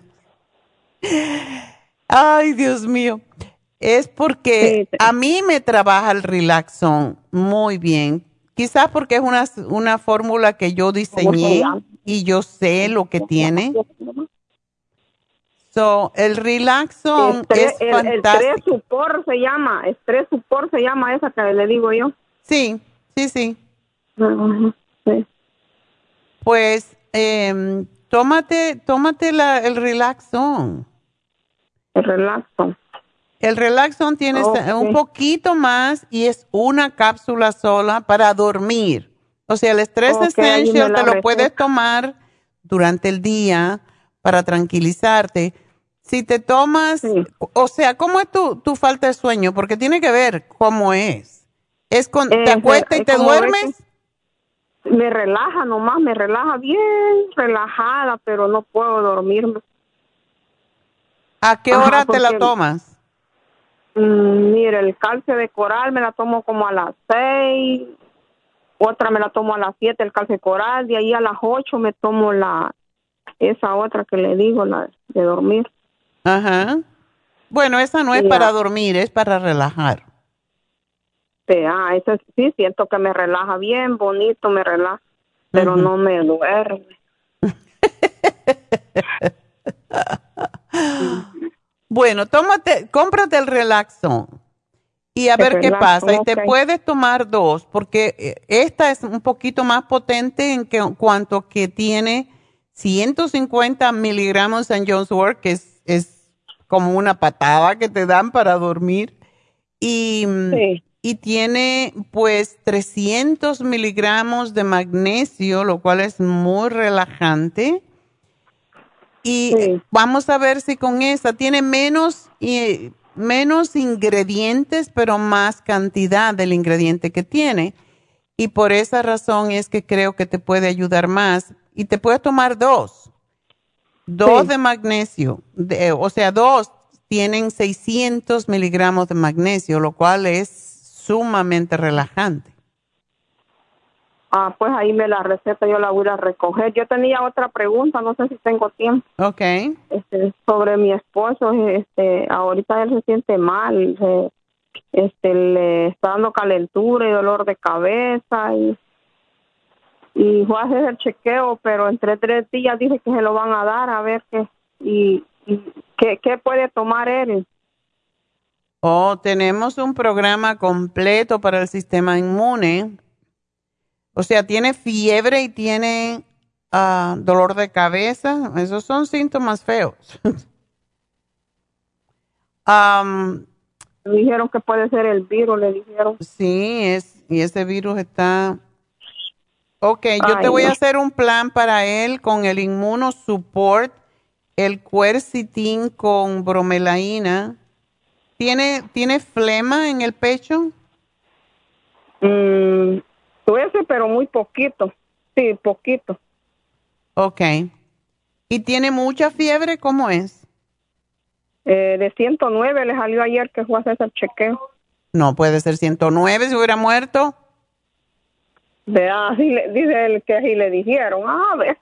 ay Dios mío, es porque sí. a mí me trabaja el Relaxon muy bien. Quizás porque es una, una fórmula que yo diseñé y yo sé lo que tiene. So, el Relaxon Estres, es el, fantástico. El Stress Support se llama, Stress Support se llama esa que le digo yo. Sí, sí, sí. Uh-huh, sí. Pues, eh, tómate, tómate la, el Relaxon. El Relaxon. El Relaxon tiene okay. un poquito más y es una cápsula sola para dormir. O sea, el Stress okay, Essential te lo puedes tomar durante el día para tranquilizarte, si te tomas, sí. o sea, ¿cómo es tu, tu falta de sueño? Porque tiene que ver cómo es. ¿Es con, eh, te acuestas y te duermes? Me relaja nomás, me relaja bien relajada, pero no puedo dormirme. ¿A qué hora Ajá, te la tomas? Mmm, mire, el calcio de coral me la tomo como a las seis, otra me la tomo a las siete, el calcio de coral, de ahí a las ocho me tomo la esa otra que le digo, la de dormir. Ajá. Bueno, esa no es sí, para ya. dormir, es para relajar. Sí, ah, eso sí, siento que me relaja bien, bonito, me relaja, pero uh-huh. no me duerme. Bueno, tómate, cómprate el Relaxón y a el ver relaxo, qué pasa. Okay. Y te puedes tomar dos, porque esta es un poquito más potente en, que, en cuanto que tiene ciento cincuenta miligramos en John's Wort, que es, es como una patada que te dan para dormir. Y, sí. y tiene pues trescientos miligramos de magnesio, lo cual es muy relajante. Y sí. vamos a ver si con esa tiene menos, y, menos ingredientes, pero más cantidad del ingrediente que tiene. Y por esa razón es que creo que te puede ayudar más. Y te puedes tomar dos. Dos sí. de magnesio. De, o sea, dos tienen seiscientos miligramos de magnesio, lo cual es sumamente relajante. Ah, pues ahí me la receta, yo la voy a recoger. Yo tenía otra pregunta, no sé si tengo tiempo. Okay. Este, sobre mi esposo, este, ahorita él se siente mal, se, este, le está dando calentura y dolor de cabeza y, y fue a hacer el chequeo, pero entre tres días dice que se lo van a dar a ver qué y, y qué, qué puede tomar él. Oh, tenemos un programa completo para el sistema inmune. O sea, tiene fiebre y tiene uh, dolor de cabeza. Esos son síntomas feos. um, le dijeron que puede ser el virus, le dijeron. Sí, es, y ese virus está... Ok, yo Ay, te voy no. a hacer un plan para él con el Inmunosupport, el Quercetin con bromelaína. ¿Tiene, ¿tiene flema en el pecho? Mm. Ese, pero muy poquito, sí, poquito. Ok. ¿Y tiene mucha fiebre? ¿Cómo es? Eh, de ciento nueve le salió ayer que fue a hacer el chequeo. No puede ser ciento nueve si hubiera muerto. Vea, así le, dice él que así le dijeron. Ah, a ver.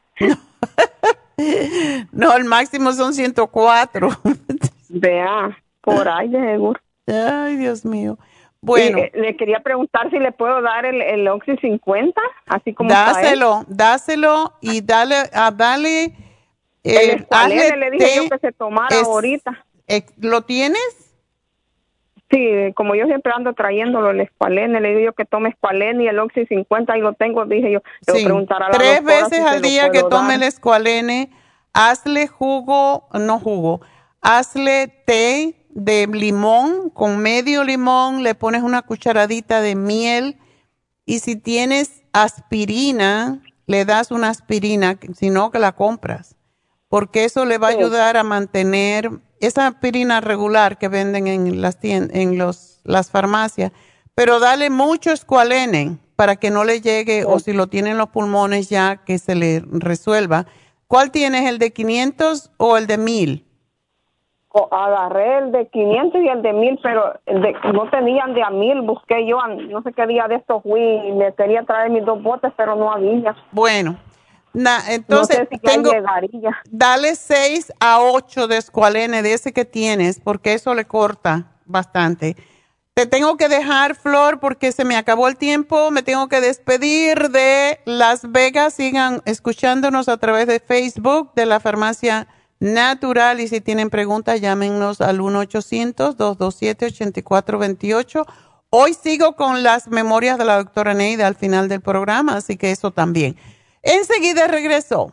No, el máximo son ciento cuatro. Vea, por ahí de seguro. Ay, Dios mío. Bueno, y, eh, le quería preguntar si le puedo dar el, el Oxy cincuenta, así como dáselo, dáselo y dale, a dale. Eh, el Esqualene le dije yo que se tomara es, ahorita. Eh, ¿Lo tienes? Sí, como yo siempre ando trayéndolo el Esqualene, le digo yo que tome Esqualene y el Oxy cincuenta y lo tengo, dije yo. Le sí, preguntar a la tres veces si al día que tome el Esqualene, hazle jugo, no jugo, hazle té de limón, con medio limón, le pones una cucharadita de miel y si tienes aspirina, le das una aspirina, si no que la compras, porque eso le va a ayudar a mantener esa aspirina regular que venden en las tiendas, en los, las farmacias, pero dale mucho Esqualene para que no le llegue, o si lo tiene en los pulmones ya que se le resuelva. ¿Cuál tienes, el de quinientos o el de mil? Agarré el de quinientos y el de mil, pero el de, no tenían de a mil, busqué yo, no sé qué día de estos fui y me quería traer mis dos botes, pero no había. Bueno, na, entonces no sé si tengo, llegaría. Dale seis a ocho de Esqualene, de ese que tienes, porque eso le corta bastante. Te tengo que dejar, Flor, porque se me acabó el tiempo, me tengo que despedir de Las Vegas. Sigan escuchándonos a través de Facebook de la Farmacia Natural y si tienen preguntas llámenos al uno ochocientos, dos dos siete, ocho cuatro dos ocho. Hoy sigo con las memorias de la doctora Neida al final del programa, así que eso también. Enseguida regreso.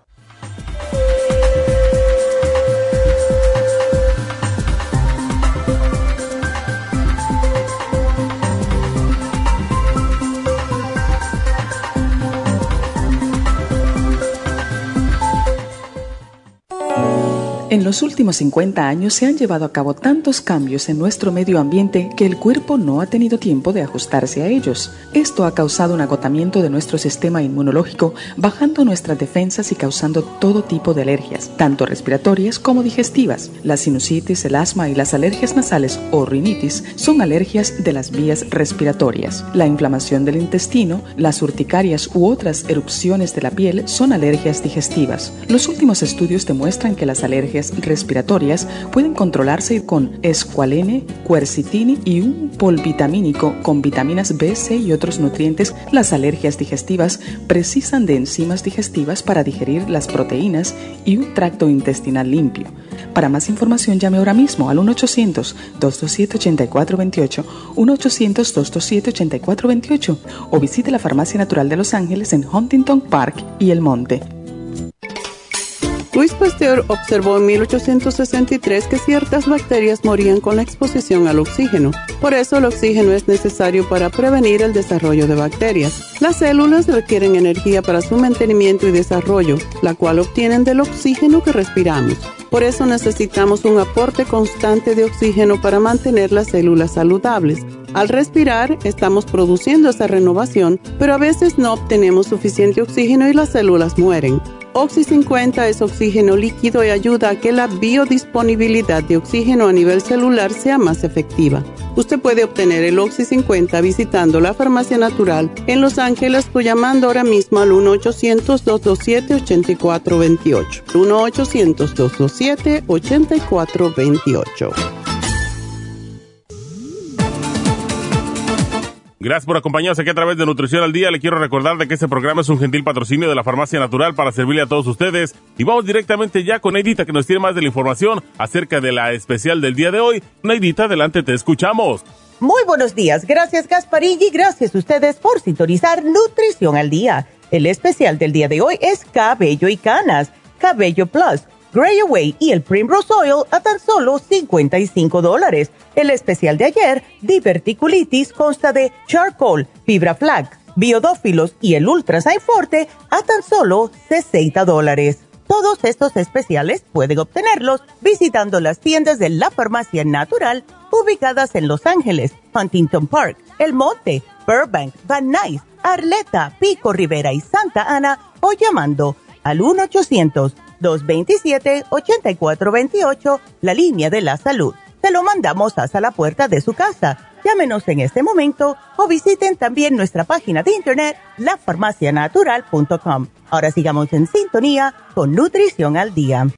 En los últimos cincuenta años se han llevado a cabo tantos cambios en nuestro medio ambiente que el cuerpo no ha tenido tiempo de ajustarse a ellos. Esto ha causado un agotamiento de nuestro sistema inmunológico, bajando nuestras defensas y causando todo tipo de alergias, tanto respiratorias como digestivas. La sinusitis, el asma y las alergias nasales o rinitis son alergias de las vías respiratorias. La inflamación del intestino, las urticarias u otras erupciones de la piel son alergias digestivas. Los últimos estudios demuestran que las alergias respiratorias pueden controlarse con escualene, quercitini y un polvitamínico con vitaminas B, C y otros nutrientes. Las alergias digestivas precisan de enzimas digestivas para digerir las proteínas y un tracto intestinal limpio. Para más información llame ahora mismo al uno ochocientos, dos dos siete, ocho cuatro dos ocho, uno ochocientos, dos dos siete, ocho cuatro dos ocho o visite la Farmacia Natural de Los Ángeles en Huntington Park y El Monte. Louis Pasteur observó en mil ochocientos sesenta y tres que ciertas bacterias morían con la exposición al oxígeno. Por eso el oxígeno es necesario para prevenir el desarrollo de bacterias. Las células requieren energía para su mantenimiento y desarrollo, la cual obtienen del oxígeno que respiramos. Por eso necesitamos un aporte constante de oxígeno para mantener las células saludables. Al respirar, estamos produciendo esa renovación, pero a veces no obtenemos suficiente oxígeno y las células mueren. Oxy cincuenta es oxígeno líquido y ayuda a que la biodisponibilidad de oxígeno a nivel celular sea más efectiva. Usted puede obtener el Oxy cincuenta visitando la Farmacia Natural en Los Ángeles o llamando ahora mismo al uno ochocientos, dos dos siete, ocho cuatro dos ocho. uno ochocientos, dos dos siete, ocho cuatro dos ocho. Gracias por acompañarnos aquí a través de Nutrición al Día. Le quiero recordar de que este programa es un gentil patrocinio de la Farmacia Natural para servirle a todos ustedes. Y vamos directamente ya con Neidita, que nos tiene más de la información acerca de la especial del día de hoy. Neidita, adelante, te escuchamos. Muy buenos días. Gracias, Gasparín, y gracias a ustedes por sintonizar Nutrición al Día. El especial del día de hoy es Cabello y Canas, Cabello Plus, Gray Away y el Primrose Oil a tan solo cincuenta y cinco dólares. El especial de ayer, Diverticulitis, consta de Charcoal, Fibra Flax, Biodófilos y el Ultrasign Forte a tan solo sesenta dólares. Todos estos especiales pueden obtenerlos visitando las tiendas de la Farmacia Natural ubicadas en Los Ángeles, Huntington Park, El Monte, Burbank, Van Nuys, Arleta, Pico Rivera y Santa Ana o llamando al uno ochocientos, dos dos siete, ocho cuatro dos ocho, la línea de la salud. Se lo mandamos hasta la puerta de su casa. Llámenos en este momento o visiten también nuestra página de internet, la farmacia natural punto com. Ahora sigamos en sintonía con Nutrición al Día.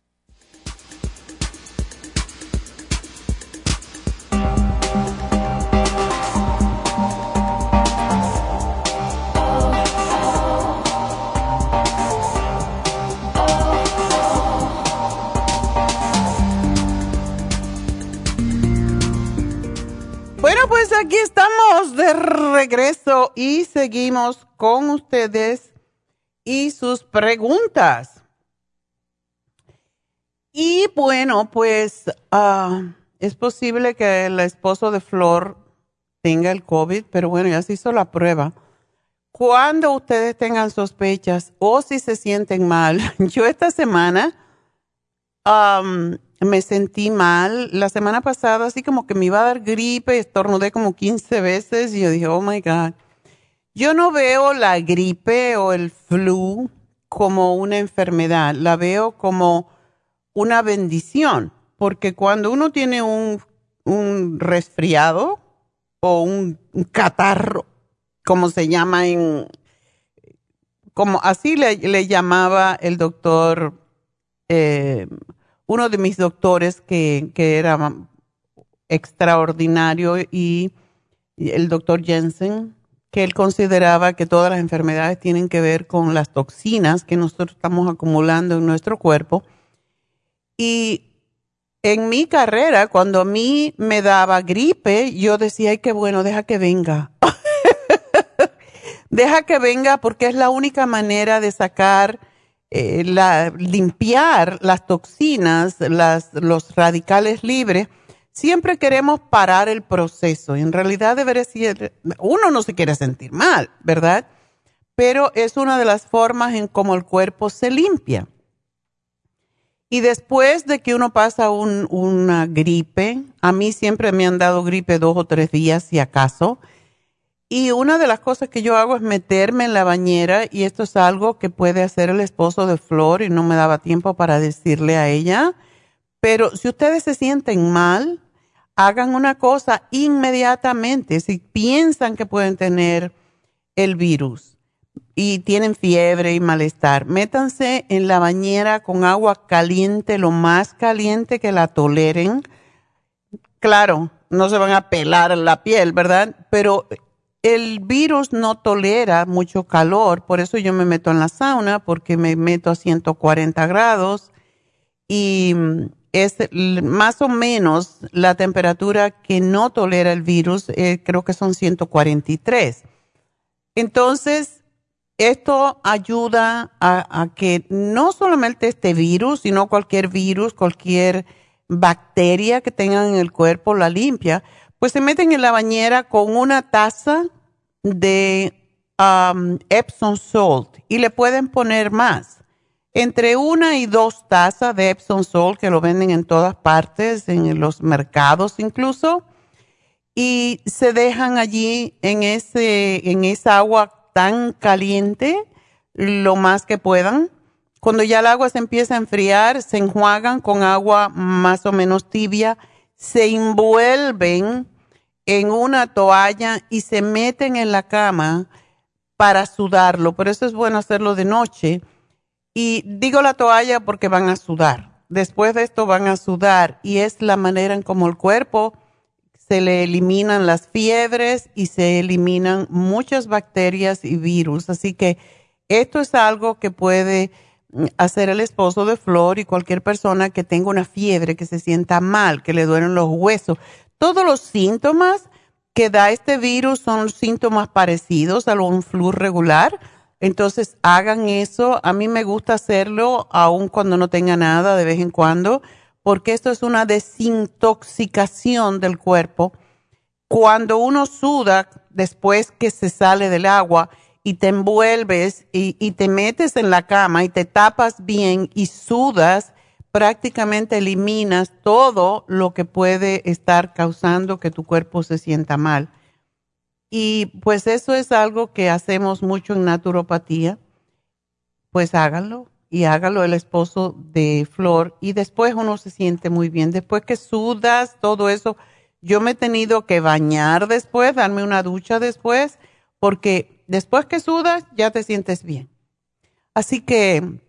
Bueno, pues aquí estamos de regreso y seguimos con ustedes y sus preguntas. Y bueno, pues uh, es posible que el esposo de Flor tenga el COVID, pero bueno, ya se hizo la prueba. Cuando ustedes tengan sospechas o si se sienten mal, yo esta semana um, me sentí mal. La semana pasada así como que me iba a dar gripe, estornudé como quince veces y yo dije, oh my God. Yo no veo la gripe o el flu como una enfermedad, la veo como una bendición, porque cuando uno tiene un, un resfriado o un, un catarro, como se llama en, como así le, le llamaba el doctor, eh, uno de mis doctores que, que era extraordinario, y el doctor Jensen, que él consideraba que todas las enfermedades tienen que ver con las toxinas que nosotros estamos acumulando en nuestro cuerpo. Y en mi carrera, cuando a mí me daba gripe, yo decía, ay, qué bueno, deja que venga. Deja que venga porque es la única manera de sacar, eh, la, limpiar las toxinas, las, los radicales libres. Siempre queremos parar el proceso. En realidad debería ser, uno no se quiere sentir mal, ¿verdad? Pero es una de las formas en cómo el cuerpo se limpia. Y después de que uno pasa un, una gripe, a mí siempre me han dado gripe dos o tres días, si acaso. Y una de las cosas que yo hago es meterme en la bañera, y esto es algo que puede hacer el esposo de Flor, y no me daba tiempo para decirle a ella. Pero si ustedes se sienten mal, hagan una cosa inmediatamente. Si piensan que pueden tener el virus y tienen fiebre y malestar, métanse en la bañera con agua caliente, lo más caliente que la toleren. Claro, no se van a pelar la piel, ¿verdad? Pero el virus no tolera mucho calor, por eso yo me meto en la sauna, porque me meto a ciento cuarenta grados y es más o menos la temperatura que no tolera el virus, eh, creo que son ciento cuarenta y tres. Entonces, esto ayuda a, a que no solamente este virus, sino cualquier virus, cualquier bacteria que tengan en el cuerpo la limpia. Pues se meten en la bañera con una taza de um, Epsom Salt y le pueden poner más. Entre una y dos tazas de Epsom Salt, que lo venden en todas partes, en los mercados incluso, y se dejan allí en, ese, en esa agua tan caliente lo más que puedan. Cuando ya el agua se empieza a enfriar, se enjuagan con agua más o menos tibia, se envuelven en una toalla y se meten en la cama para sudarlo. Por eso es bueno hacerlo de noche. Y digo la toalla porque van a sudar. Después de esto van a sudar y es la manera en cómo el cuerpo se le eliminan las fiebres y se eliminan muchas bacterias y virus. Así que esto es algo que puede hacer el esposo de Flor y cualquier persona que tenga una fiebre, que se sienta mal, que le duelen los huesos. Todos los síntomas que da este virus son síntomas parecidos a un flu regular. Entonces hagan eso. A mí me gusta hacerlo aun cuando no tenga nada, de vez en cuando, porque esto es una desintoxicación del cuerpo. Cuando uno suda después que se sale del agua y te envuelves y, y te metes en la cama y te tapas bien y sudas, prácticamente eliminas todo lo que puede estar causando que tu cuerpo se sienta mal. Y pues eso es algo que hacemos mucho en naturopatía. Pues háganlo. Y hágalo el esposo de Flor y después uno se siente muy bien. Después que sudas, todo eso, yo me he tenido que bañar después, darme una ducha después, porque después que sudas ya te sientes bien. Así que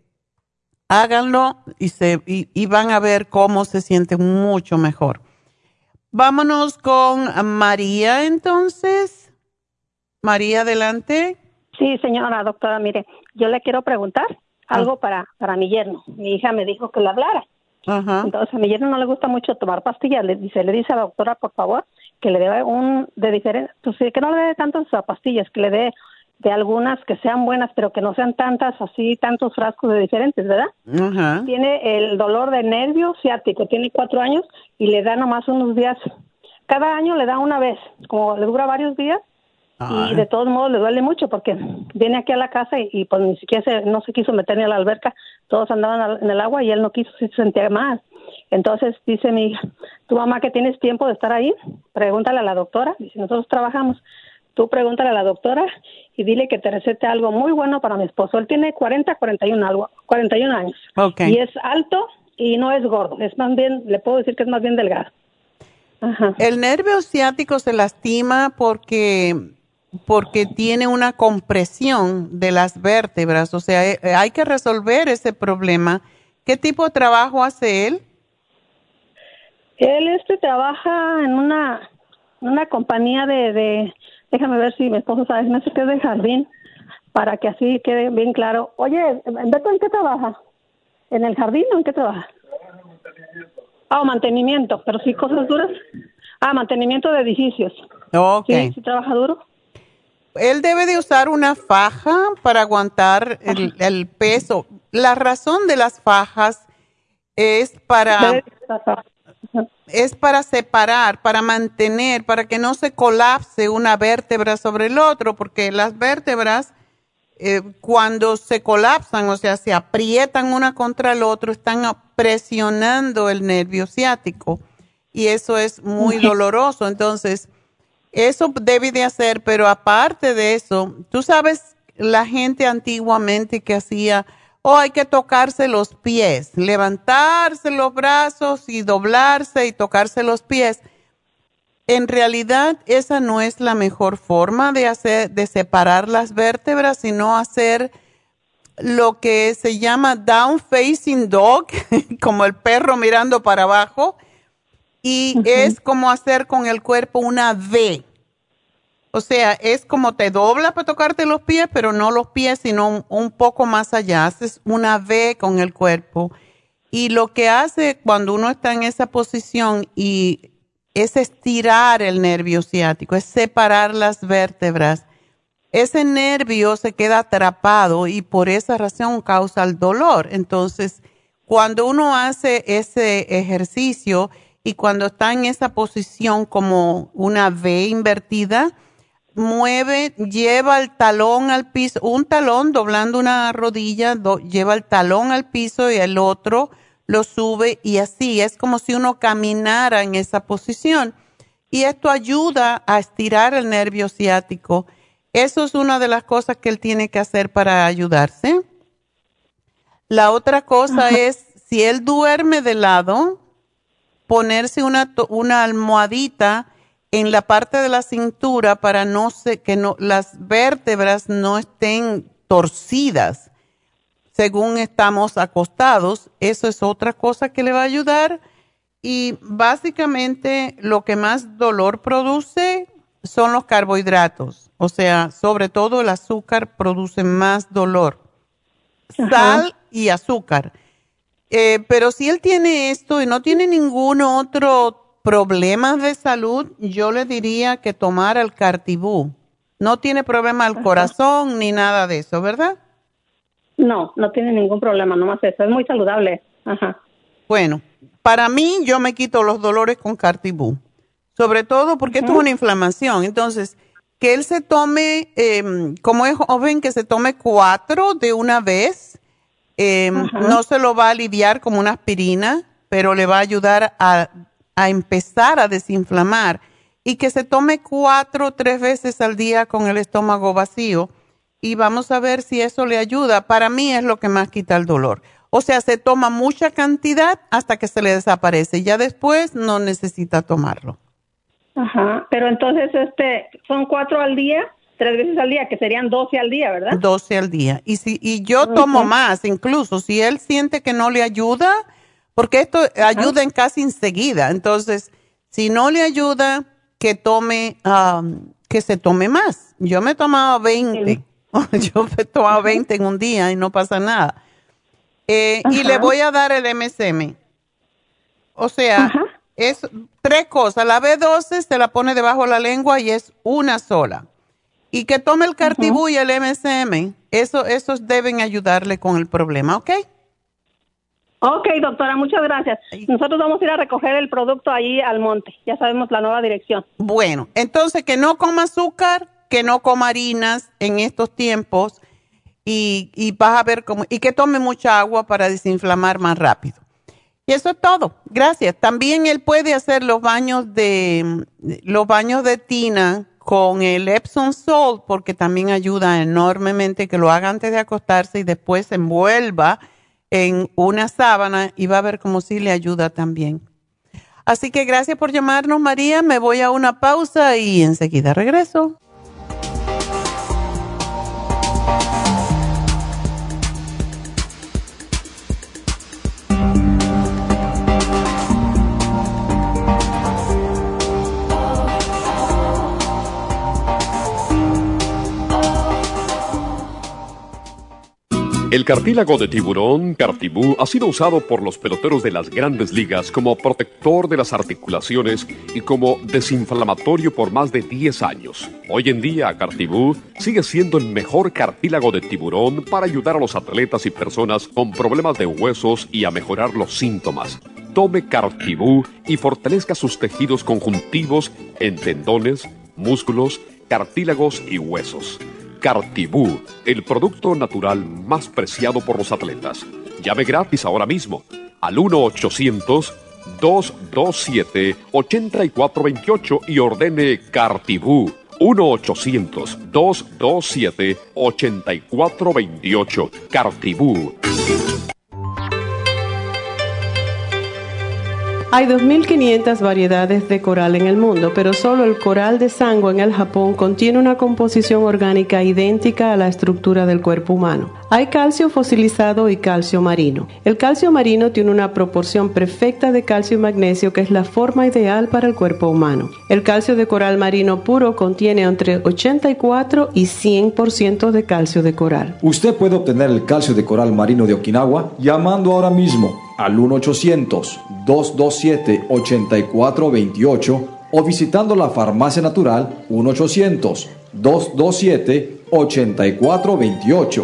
háganlo y, se, y, y van a ver cómo se siente mucho mejor. Vámonos con María entonces. María, adelante. Sí, señora doctora, mire, yo le quiero preguntar algo para, para mi yerno. Mi hija me dijo que le hablara. Ajá. Entonces a mi yerno no le gusta mucho tomar pastillas. Le dice, le dice a la doctora, por favor, que le dé un de diferente, pues que no le dé tantas pastillas, que le dé de algunas que sean buenas, pero que no sean tantas, así, tantos frascos de diferentes, ¿verdad? Ajá. Tiene el dolor de nervio ciático, tiene cuatro años y le da nomás unos días. Cada año le da una vez, como le dura varios días. Ay. Y de todos modos le duele mucho porque viene aquí a la casa y, y pues ni siquiera se, no se quiso meter ni a la alberca, todos andaban en el agua y él no quiso, se sentía mal. Entonces dice mi hija, tu mamá que tienes tiempo de estar ahí, pregúntale a la doctora, dice nosotros trabajamos, tú pregúntale a la doctora y dile que te recete algo muy bueno para mi esposo. Él tiene cuarenta, cuarenta y uno, algo, cuarenta y uno años. Okay. Y es alto y no es gordo, es más bien, le puedo decir que es más bien delgado. Ajá. El nervio ciático se lastima porque... porque tiene una compresión de las vértebras, o sea, hay que resolver ese problema. ¿Qué tipo de trabajo hace él? Él este trabaja en una en una compañía de, de déjame ver si mi esposo sabe, no sé qué es de jardín, para que así quede bien claro. Oye, Beto, ¿en qué trabaja? ¿En el jardín o en qué trabaja? Ah, oh, mantenimiento, pero sí cosas duras. Ah, mantenimiento de edificios. Okay. Sí, sí trabaja duro. Él debe de usar una faja para aguantar el, el peso. La razón de las fajas es para, es para separar, para mantener, para que no se colapse una vértebra sobre el otro, porque las vértebras eh, cuando se colapsan, o sea, se aprietan una contra el otro, están presionando el nervio ciático y eso es muy doloroso. Entonces, eso debe de hacer, pero aparte de eso, tú sabes, la gente antiguamente que hacía, oh, hay que tocarse los pies, levantarse los brazos y doblarse y tocarse los pies. En realidad, esa no es la mejor forma de hacer, de separar las vértebras, sino hacer lo que se llama down facing dog, como el perro mirando para abajo, y uh-huh. es como hacer con el cuerpo una V. O sea, es como te doblas para tocarte los pies, pero no los pies, sino un, un poco más allá. Haces una V con el cuerpo. Y lo que hace cuando uno está en esa posición y es estirar el nervio ciático, es separar las vértebras. Ese nervio se queda atrapado y por esa razón causa el dolor. Entonces, cuando uno hace ese ejercicio y cuando está en esa posición como una V invertida, mueve, lleva el talón al piso, un talón doblando una rodilla, do, lleva el talón al piso y el otro lo sube y así, es como si uno caminara en esa posición. Y esto ayuda a estirar el nervio ciático. Eso es una de las cosas que él tiene que hacer para ayudarse. La otra cosa Ajá. es, si él duerme de lado, ponerse una, una almohadita en la parte de la cintura para no se, que no, las vértebras no estén torcidas según estamos acostados. Eso es otra cosa que le va a ayudar. Y básicamente lo que más dolor produce son los carbohidratos. O sea, sobre todo el azúcar produce más dolor. Ajá. Sal y azúcar. Eh, pero si él tiene esto y no tiene ningún otro problema de salud, yo le diría que tomara el Cartibú. No tiene problema al corazón ni nada de eso, ¿verdad? No, no tiene ningún problema, nomás eso. Es muy saludable. Ajá. Bueno, para mí yo me quito los dolores con Cartibú. Sobre todo porque uh-huh. esto es una inflamación. Entonces, que él se tome, eh, como es joven, que se tome cuatro de una vez. Eh, uh-huh. No se lo va a aliviar como una aspirina, pero le va a ayudar a, a empezar a desinflamar. Y que se tome cuatro, tres veces al día con el estómago vacío. Y vamos a ver si eso le ayuda. Para mí es lo que más quita el dolor. O sea, se toma mucha cantidad hasta que se le desaparece. Ya después no necesita tomarlo. Ajá, pero entonces este son cuatro al día, tres veces al día, que serían doce al día, ¿verdad? doce al día. Y si y yo uh-huh. tomo más, incluso si él siente que no le ayuda, porque esto uh-huh. ayuda en casi enseguida. Entonces, si no le ayuda, que tome, um, que se tome más. Yo me he tomado veinte. Sí. Yo me he tomado veinte en un día y no pasa nada. Eh, y le voy a dar el M S M. O sea, Ajá. es tres cosas. La B doce se la pone debajo de la lengua y es una sola. Y que tome el Cartibú uh-huh. y el M S M. Eso, esos deben ayudarle con el problema, ¿ok? Ok, doctora, muchas gracias. Nosotros vamos a ir a recoger el producto ahí al monte. Ya sabemos la nueva dirección. Bueno, entonces que no coma azúcar, que no coma harinas en estos tiempos y, y vas a ver cómo, y que tome mucha agua para desinflamar más rápido. Y eso es todo. Gracias. También él puede hacer los baños de los baños de tina con el Epsom Salt porque también ayuda enormemente que lo haga antes de acostarse y después se envuelva en una sábana y va a ver cómo sí le ayuda también. Así que gracias por llamarnos, María. Me voy a una pausa y enseguida regreso. El cartílago de tiburón, Cartibú, ha sido usado por los peloteros de las grandes ligas como protector de las articulaciones y como desinflamatorio por más de diez años. Hoy en día, Cartibú sigue siendo el mejor cartílago de tiburón para ayudar a los atletas y personas con problemas de huesos y a mejorar los síntomas. Tome Cartibú y fortalezca sus tejidos conjuntivos en tendones, músculos, cartílagos y huesos. Cartibú, el producto natural más preciado por los atletas. Llame gratis ahora mismo al uno ochocientos, dos dos siete, ocho cuatro dos ocho y ordene Cartibú. uno ochocientos, dos dos siete, ocho cuatro dos ocho. Cartibú. Hay dos mil quinientas variedades de coral en el mundo, pero solo el coral de Sango en el Japón contiene una composición orgánica idéntica a la estructura del cuerpo humano. Hay calcio fosilizado y calcio marino. El calcio marino tiene una proporción perfecta de calcio y magnesio que es la forma ideal para el cuerpo humano. El calcio de coral marino puro contiene entre ochenta y cuatro y cien por ciento de calcio de coral. Usted puede obtener el calcio de coral marino de Okinawa llamando ahora mismo al uno ochocientos, dos dos siete, ocho cuatro dos ocho o visitando la Farmacia Natural uno ochocientos, dos dos siete, ocho cuatro dos ocho.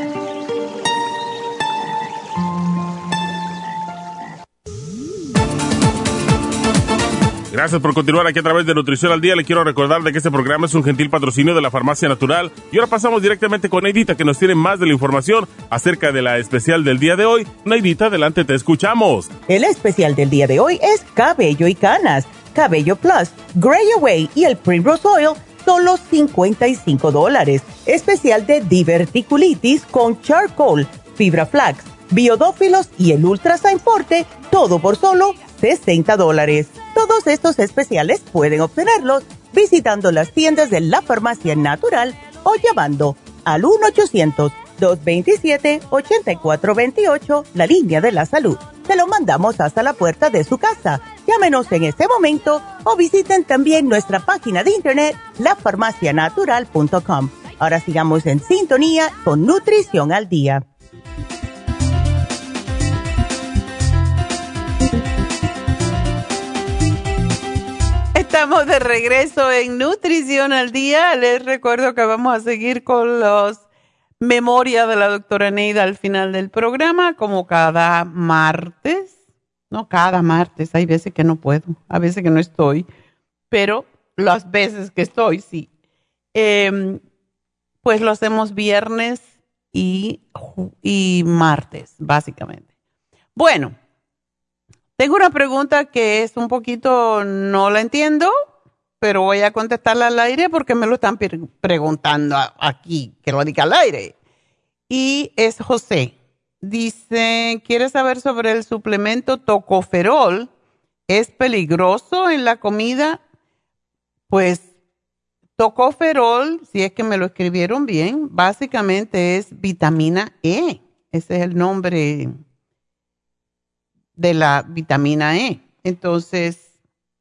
Gracias por continuar aquí a través de Nutrición al Día. Le quiero recordar de que este programa es un gentil patrocinio de la Farmacia Natural. Y ahora pasamos directamente con Neidita, que nos tiene más de la información acerca de la especial del día de hoy. Neidita, adelante, te escuchamos. El especial del día de hoy es Cabello y Canas, Cabello Plus, Gray Away y el Primrose Oil, solo cincuenta y cinco dólares. Especial de diverticulitis con Charcoal, Fibra Flax, Biodófilos y el Ultrasign Forte, todo por solo sesenta dólares. Todos estos especiales pueden obtenerlos visitando las tiendas de la Farmacia Natural o llamando al uno ochocientos, dos dos siete, ocho cuatro dos ocho, la línea de la salud. Se lo mandamos hasta la puerta de su casa. Llámenos en este momento o visiten también nuestra página de internet, la farmacia natural punto com. Ahora sigamos en sintonía con Nutrición al Día. Estamos de regreso en Nutrición al Día. Les recuerdo que vamos a seguir con los memorias de la doctora Neida al final del programa, como cada martes. No cada martes, hay veces que no puedo, a veces que no estoy, pero las veces que estoy, sí. Eh, pues lo hacemos viernes y, y martes, básicamente. Bueno. Tengo una pregunta que es un poquito, no la entiendo, pero voy a contestarla al aire porque me lo están preguntando aquí, que lo diga al aire. Y es José. Dice, ¿quiere saber sobre el suplemento tocoferol? ¿Es peligroso en la comida? Pues tocoferol, si es que me lo escribieron bien, básicamente es vitamina E. Ese es el nombre de la vitamina E. Entonces,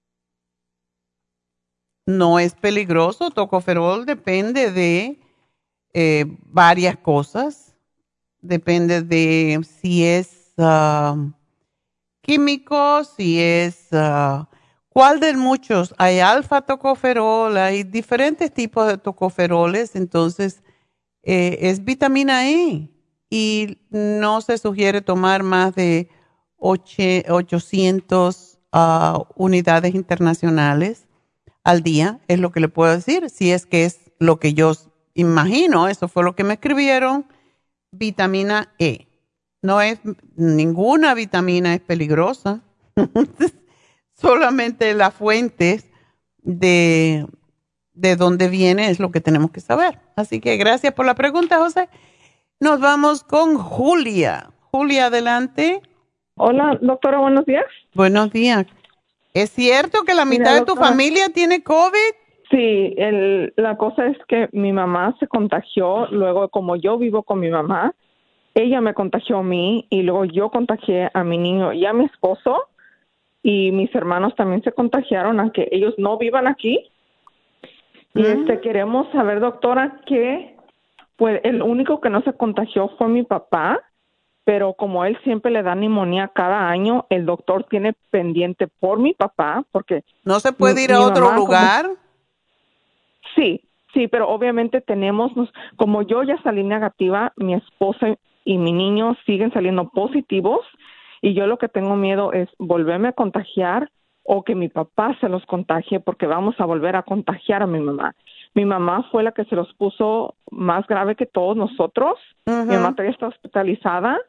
no es peligroso. Tocoferol depende de eh, varias cosas. Depende de si es uh, químico, si es... Uh, ¿cuál de muchos? Hay alfa tocoferol, hay diferentes tipos de tocoferoles. Entonces, eh, es vitamina E. Y no se sugiere tomar más de ochocientas uh, unidades internacionales al día, es lo que le puedo decir, si es que es lo que yo imagino, eso fue lo que me escribieron. Vitamina E. No es, ninguna vitamina es peligrosa, solamente las fuentes de, de dónde viene es lo que tenemos que saber. Así que gracias por la pregunta, José. Nos vamos con Julia. Julia, adelante. Hola, doctora, buenos días. Buenos días. ¿Es cierto que la mitad Mira, de tu doctora, familia tiene COVID? Sí, el, la cosa es que mi mamá se contagió, luego como yo vivo con mi mamá, ella me contagió a mí y luego yo contagié a mi niño y a mi esposo y mis hermanos también se contagiaron, aunque ellos no vivan aquí. Mm. Y este queremos saber, doctora, que pues el único que no se contagió fue mi papá, pero como él siempre le da neumonía cada año, el doctor tiene pendiente por mi papá, porque... ¿No se puede ir a otro lugar? Como, sí, sí, pero obviamente tenemos, como yo ya salí negativa, mi esposa y mi niño siguen saliendo positivos, y yo lo que tengo miedo es volverme a contagiar o que mi papá se los contagie, porque vamos a volver a contagiar a mi mamá. Mi mamá fue la que se los puso más grave que todos nosotros. Uh-huh. Mi mamá todavía está hospitalizada,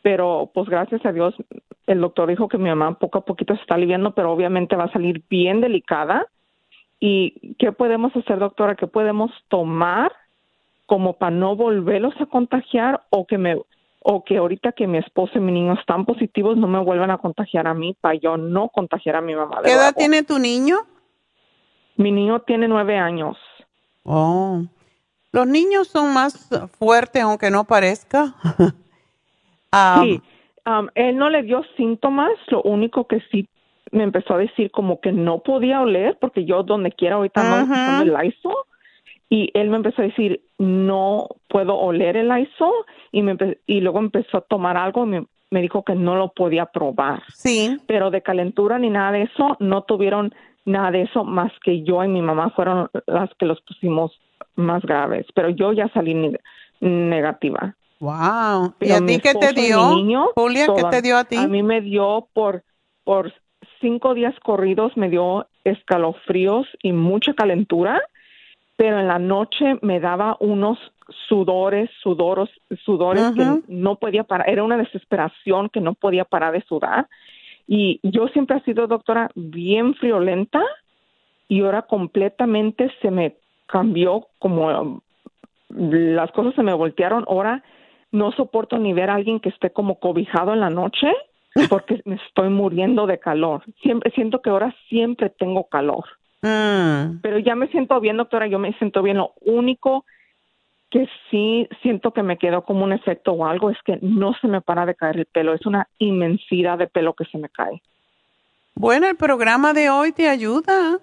pero pues gracias a Dios el doctor dijo que mi mamá poco a poquito se está aliviando, pero obviamente va a salir bien delicada. ¿Y qué podemos hacer, doctora? ¿Qué podemos tomar como para no volverlos a contagiar o que me o que ahorita que mi esposo y mi niño están positivos no me vuelvan a contagiar a mí para yo no contagiar a mi mamá? ¿Qué edad tiene tu niño? Mi niño tiene nueve años. Oh, los niños son más fuertes aunque no parezca. um, sí, um, él no le dio síntomas, lo único que sí me empezó a decir como que no podía oler, porque yo donde quiera ahorita uh-huh. no usando el Lysol, y él me empezó a decir no puedo oler el Lysol, y, me empe- y luego empezó a tomar algo y me, me dijo que no lo podía probar. Sí. Pero de calentura ni nada de eso, no tuvieron nada de eso, más que yo y mi mamá fueron las que los pusimos más graves, pero yo ya salí ne- negativa. Wow. Pero ¿Y a ti qué te dio, niño, Julia? toda, ¿Qué te dio a ti? A mí me dio por, por cinco días corridos, me dio escalofríos y mucha calentura, pero en la noche me daba unos sudores, sudoros, sudores uh-huh. que no podía parar, era una desesperación que no podía parar de sudar. Y yo siempre he sido, doctora, bien friolenta y ahora completamente se me cambió, como las cosas se me voltearon. Ahora no soporto ni ver a alguien que esté como cobijado en la noche porque me estoy muriendo de calor. Siempre siento que ahora siempre tengo calor. Mm. Pero ya me siento bien, doctora, yo me siento bien. Lo único que sí siento que me quedó como un efecto o algo es que no se me para de caer el pelo. Es una inmensidad de pelo que se me cae. Bueno, el programa de hoy te ayuda.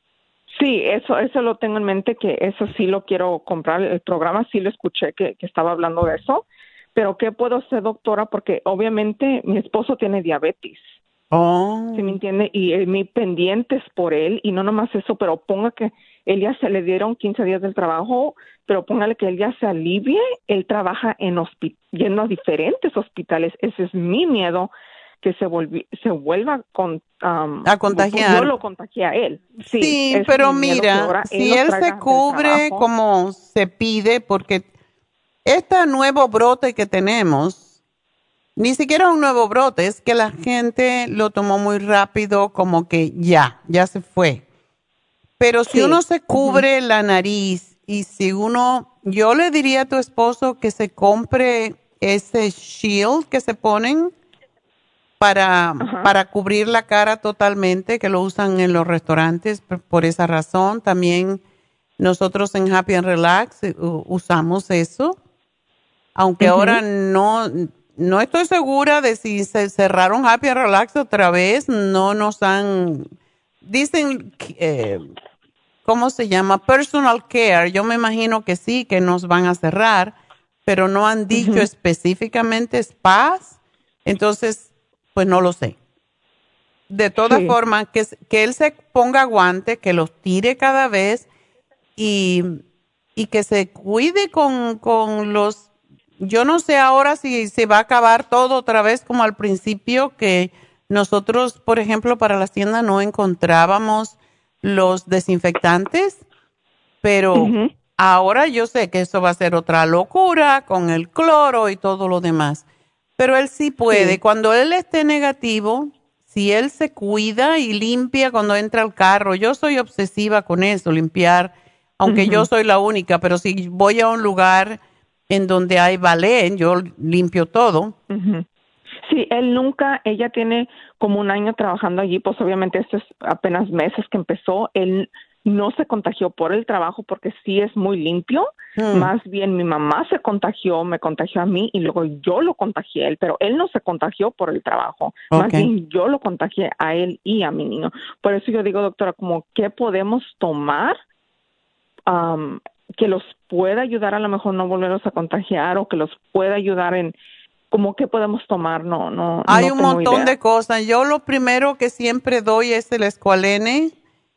Sí, eso eso lo tengo en mente, que eso sí lo quiero comprar. El programa sí lo escuché que, que estaba hablando de eso. Pero ¿qué puedo hacer, doctora? Porque obviamente mi esposo tiene diabetes. Oh. ¿Sí me entiende? Y eh, mi pendiente es por él, y no nomás eso, pero ponga que él ya se le dieron quince días del trabajo, pero póngale que él ya se alivie. Él trabaja en hospi- yendo a diferentes hospitales. Ese es mi miedo, que se volvi- se vuelva con, um, a contagiar. Yo lo contagié a él. Sí, sí pero mira, si él, él se cubre como se pide, porque este nuevo brote que tenemos, ni siquiera un nuevo brote, es que la gente lo tomó muy rápido, como que ya, ya se fue. Pero si sí. uno se cubre uh-huh. la nariz y si uno, yo le diría a tu esposo que se compre ese shield que se ponen para, uh-huh. para cubrir la cara totalmente, que lo usan en los restaurantes por, por esa razón. También nosotros en Happy and Relax uh, usamos eso, aunque uh-huh. ahora no... No estoy segura de si se cerraron Happy and Relax otra vez. No nos han... Dicen, eh, ¿cómo se llama? Personal Care. Yo me imagino que sí, que nos van a cerrar, pero no han dicho uh-huh. específicamente spas. Entonces, pues no lo sé. De todas sí. formas, que, que él se ponga guante, que los tire cada vez y, y que se cuide con, con los... Yo no sé ahora si se va a acabar todo otra vez como al principio, que nosotros, por ejemplo, para las tiendas no encontrábamos los desinfectantes, pero uh-huh. ahora yo sé que eso va a ser otra locura con el cloro y todo lo demás. Pero él sí puede. Sí. Cuando él esté negativo, si él se cuida y limpia cuando entra al carro, yo soy obsesiva con eso, limpiar, aunque uh-huh. yo soy la única, pero si voy a un lugar en donde hay ballet, yo limpio todo. Uh-huh. Sí, él nunca, ella tiene como un año trabajando allí, pues obviamente esto es apenas meses que empezó. Él no se contagió por el trabajo porque sí es muy limpio. Hmm. Más bien mi mamá se contagió, me contagió a mí y luego yo lo contagié a él, pero él no se contagió por el trabajo. Okay. Más bien yo lo contagié a él y a mi niño. Por eso yo digo, doctora, como ¿qué podemos tomar um, que los pueda ayudar a lo mejor no volverlos a contagiar o que los pueda ayudar en como qué podemos tomar? No, no. Hay no un montón idea. de cosas. Yo lo primero que siempre doy es el Esqualene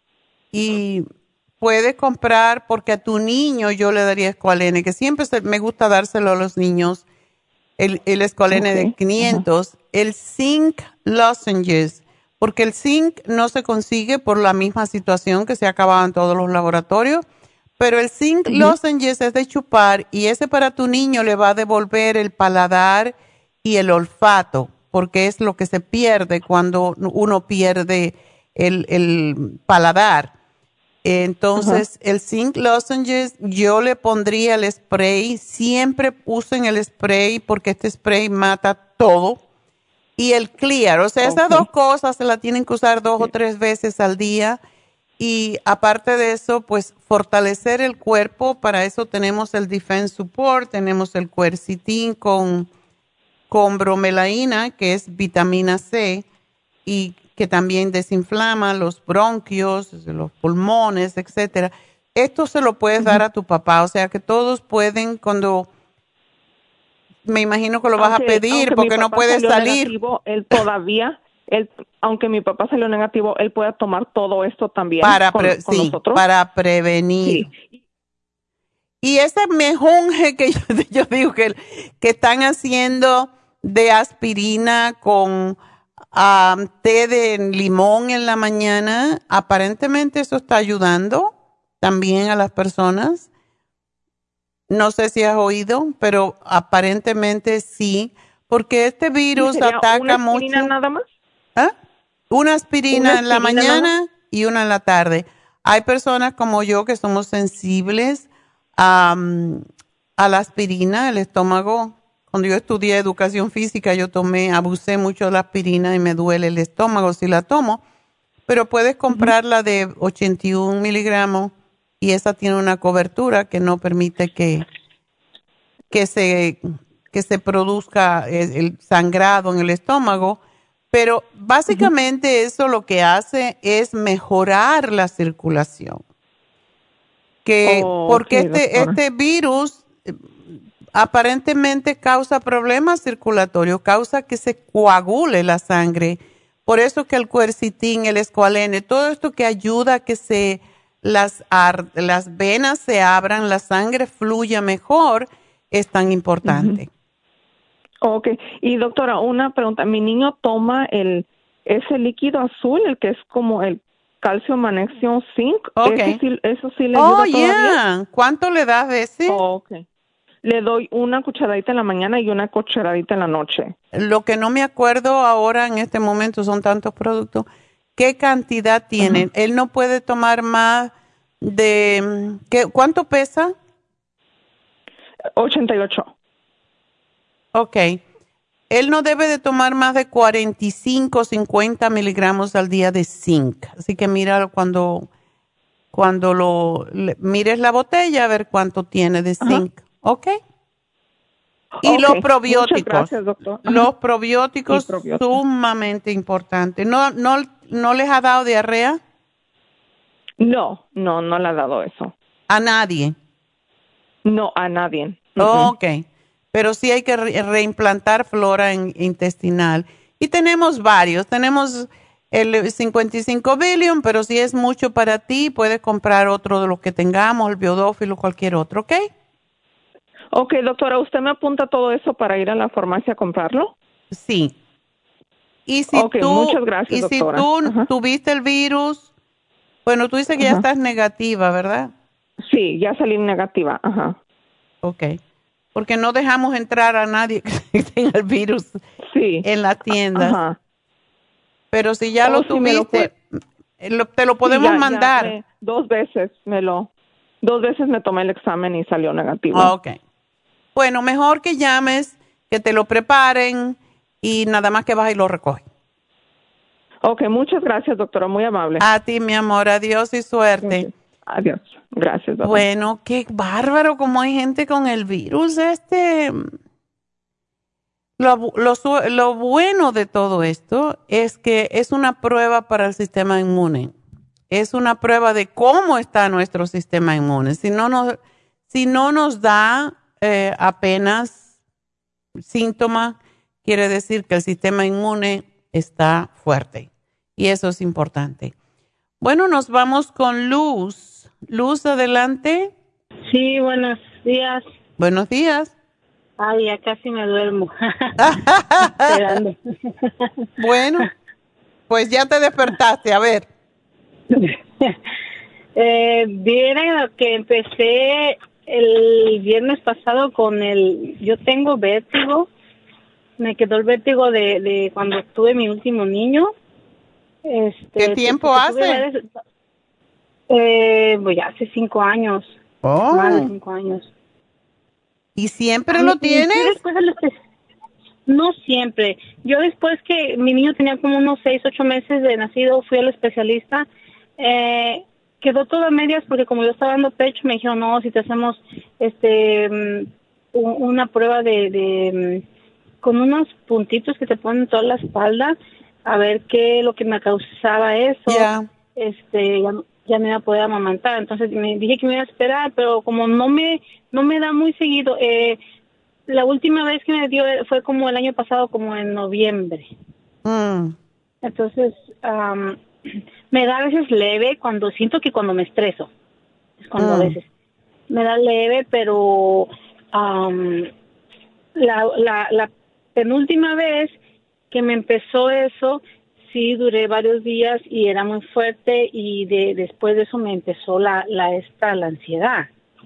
y puede comprar, porque a tu niño yo le daría Esqualene, que siempre se, me gusta dárselo a los niños, el, el Esqualene okay. de quinientos, uh-huh. el Zinc Lozenges, porque el zinc no se consigue por la misma situación que se acababa en todos los laboratorios, pero el Zinc uh-huh. Lozenges es de chupar y ese para tu niño le va a devolver el paladar y el olfato, porque es lo que se pierde cuando uno pierde el, el paladar. Entonces, uh-huh. el zinc lozenges, yo le pondría el spray. Siempre usen el spray porque este spray mata todo. Y el clear, o sea, okay. esas dos cosas se las tienen que usar dos sí. o tres veces al día. Y aparte de eso, pues fortalecer el cuerpo. Para eso tenemos el Defense Support, tenemos el Quercetin con, con bromelaína, que es vitamina C, y que también desinflama los bronquios, los pulmones, etcétera. Esto se lo puedes uh-huh. dar a tu papá, o sea que todos pueden cuando, me imagino que lo vas aunque, a pedir porque no puedes salir. Negativo, él todavía, él, aunque mi papá salió negativo, él puede tomar todo esto también para con, pre- con sí, nosotros. Para prevenir. Sí. Y ese mejunje que yo, yo digo que, que están haciendo de aspirina con Um, té de limón en la mañana, aparentemente eso está ayudando también a las personas. No sé si has oído, pero aparentemente sí, porque este virus ataca una aspirina mucho. Nada más? ¿Ah? Una aspirina, ¿Una en la aspirina mañana y una en la tarde. Hay personas como yo que somos sensibles a, a la aspirina, el estómago. Cuando yo estudié educación física, yo tomé, abusé mucho de la aspirina y me duele el estómago si la tomo. Pero puedes comprarla uh-huh. de ochenta y un miligramos y esa tiene una cobertura que no permite que, que, se, que se produzca el, el sangrado en el estómago. Pero básicamente uh-huh. eso lo que hace es mejorar la circulación. Que, oh, porque okay, este, este virus aparentemente causa problemas circulatorios, causa que se coagule la sangre. Por eso que el quercetin, el escualene, todo esto que ayuda a que se las, las venas se abran, la sangre fluya mejor, es tan importante. Uh-huh. Ok. Y doctora, una pregunta. Mi niño toma el ese líquido azul, el que es como el calcio, magnesio, zinc. Okay. ¿Eso sí, eso sí le oh, ayuda todavía? Yeah. ¿Cuánto le das de ese? Oh, ok. Le doy una cucharadita en la mañana y una cucharadita en la noche. Lo que no me acuerdo ahora en este momento son tantos productos. ¿Qué cantidad tienen? Uh-huh. Él no puede tomar más de... ¿qué, ¿Cuánto pesa? ochenta y ocho. Ok. Él no debe de tomar más de cuarenta y cinco, cincuenta miligramos al día de zinc. Así que mira cuando, cuando lo le, mires la botella a ver cuánto tiene de zinc. Uh-huh. ¿Ok? Y okay. los probióticos. Muchas gracias, doctor. Los probióticos, probióticos sumamente importantes. ¿No, no, ¿No les ha dado diarrea? No, no, no le ha dado eso. ¿A nadie? No, a nadie. Oh, ok. Pero sí hay que re- reimplantar flora en, intestinal. Y tenemos varios. Tenemos el cincuenta y cinco billion, pero si es mucho para ti, puedes comprar otro de los que tengamos, el biodófilo, cualquier otro, ¿ok? Ok, doctora, ¿usted me apunta todo eso para ir a la farmacia a comprarlo? Sí. Y si okay, tú, muchas gracias, y doctora. si tú Ajá. tuviste el virus, bueno, tú dices que Ajá. ya estás negativa, ¿verdad? Sí, ya salí negativa, ajá. Ok. Porque no dejamos entrar a nadie que tenga el virus sí. en las tiendas. Ajá. Pero si ya oh, lo sí, tuviste, lo, te lo podemos sí, ya, mandar. Ya me, dos veces me lo, dos veces me tomé el examen y salió negativo. Ah, ok. Bueno, mejor que llames, que te lo preparen y nada más que vas y lo recoges. Ok, muchas gracias, doctora, muy amable. A ti, mi amor, adiós y suerte. Okay. Adiós, gracias. Doctora. Bueno, qué bárbaro como hay gente con el virus este. Lo, lo, lo bueno de todo esto es que es una prueba para el sistema inmune. Es una prueba de cómo está nuestro sistema inmune. Si no nos, si no nos da eh, apenas síntomas, quiere decir que el sistema inmune está fuerte. Y eso es importante. Bueno, nos vamos con Luz. Luz, adelante. Sí, buenos días. Buenos días. Ay, ya casi me duermo. Esperando. Bueno, pues ya te despertaste, a ver. eh, Vieron que empecé el viernes pasado con el... Yo tengo vértigo me quedó el vértigo de, de cuando tuve mi último niño. Este, ¿Qué tiempo hace? Varias, eh, pues ya hace cinco años. Oh. Más de cinco años. ¿Y siempre Ay, lo tienes? No siempre. Yo después que mi niño tenía como unos seis, ocho meses de nacido, fui al especialista. Eh, quedó todo a medias porque como yo estaba dando pecho, me dijeron, no, si te hacemos este um, una prueba de, de um, con unos puntitos que te ponen toda la espalda, a ver qué es lo que me causaba eso. Yeah. Este, ya, ya me iba a poder amamantar. Entonces me dije que me iba a esperar, pero como no me, no me da muy seguido, eh, la última vez que me dio fue como el año pasado, como en noviembre. Mm. Entonces, um, me da a veces leve cuando siento que cuando me estreso. Es cuando mm. a veces me da leve, pero um, la, la, la penúltima vez que me empezó eso, sí duré varios días y era muy fuerte y de, después de eso me empezó la, la, esta, la ansiedad.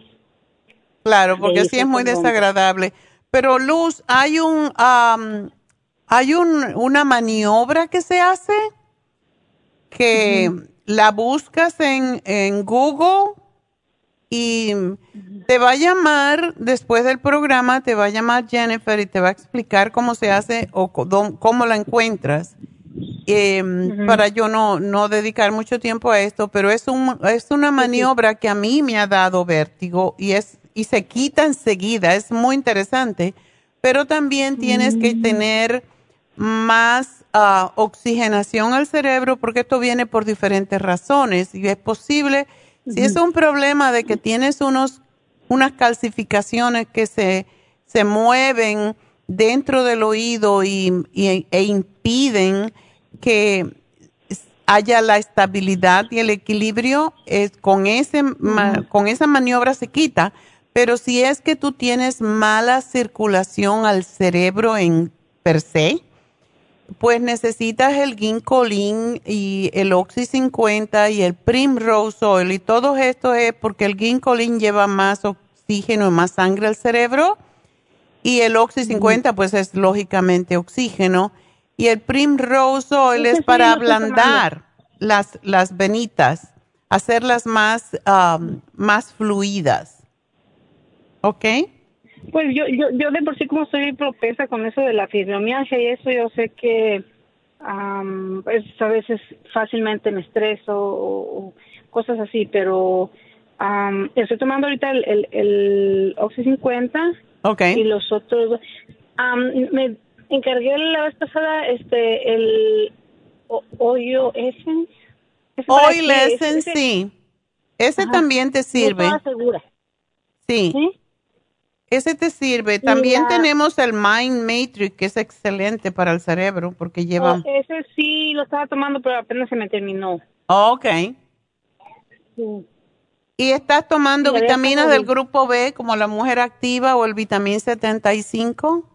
Claro, porque sí es muy desagradable. Pero Luz, hay un, um, hay un, una maniobra que se hace que uh-huh. la buscas en, en Google y uh-huh. te va a llamar después del programa, te va a llamar Jennifer y te va a explicar cómo se hace o cómo la encuentras. Eh, uh-huh. Para yo no, no dedicar mucho tiempo a esto, pero es, un, es una maniobra uh-huh. que a mí me ha dado vértigo y es y se quita enseguida, es muy interesante, pero también tienes mm. que tener más uh, oxigenación al cerebro porque esto viene por diferentes razones y es posible, mm-hmm. si es un problema de que tienes unos, unas calcificaciones que se, se mueven dentro del oído y, y, e impiden que haya la estabilidad y el equilibrio, es, con, ese, mm. ma, con esa maniobra se quita. Pero si es que tú tienes mala circulación al cerebro en per se, pues necesitas el Ginkolin y el Oxy cincuenta y el Primrose Oil. Y todo esto es porque el Ginkolin lleva más oxígeno y más sangre al cerebro. Y el Oxy cincuenta, pues es lógicamente oxígeno. Y el Primrose Oil es para ablandar las, las venitas, hacerlas más, um, más fluidas. ¿Ok? Pues yo, yo, yo de por sí como soy propensa con eso de la fibromialgia y eso, yo sé que um, pues a veces fácilmente me estreso o, o cosas así, pero um, estoy tomando ahorita el, el, el Oxy cincuenta okay. y los otros. Um, me encargué la vez pasada este el Oil Essence. Oil Essence, sí. Ese Ajá. también te sirve. No estaba segura. Sí. ¿Sí? Ese te sirve. También la... tenemos el Mind Matrix, que es excelente para el cerebro, porque lleva... Oh, ese sí lo estaba tomando, pero apenas se me terminó. Oh, ok. Sí. ¿Y estás tomando sí, vitaminas del grupo B, como la Mujer Activa o el Vitamin setenta y cinco?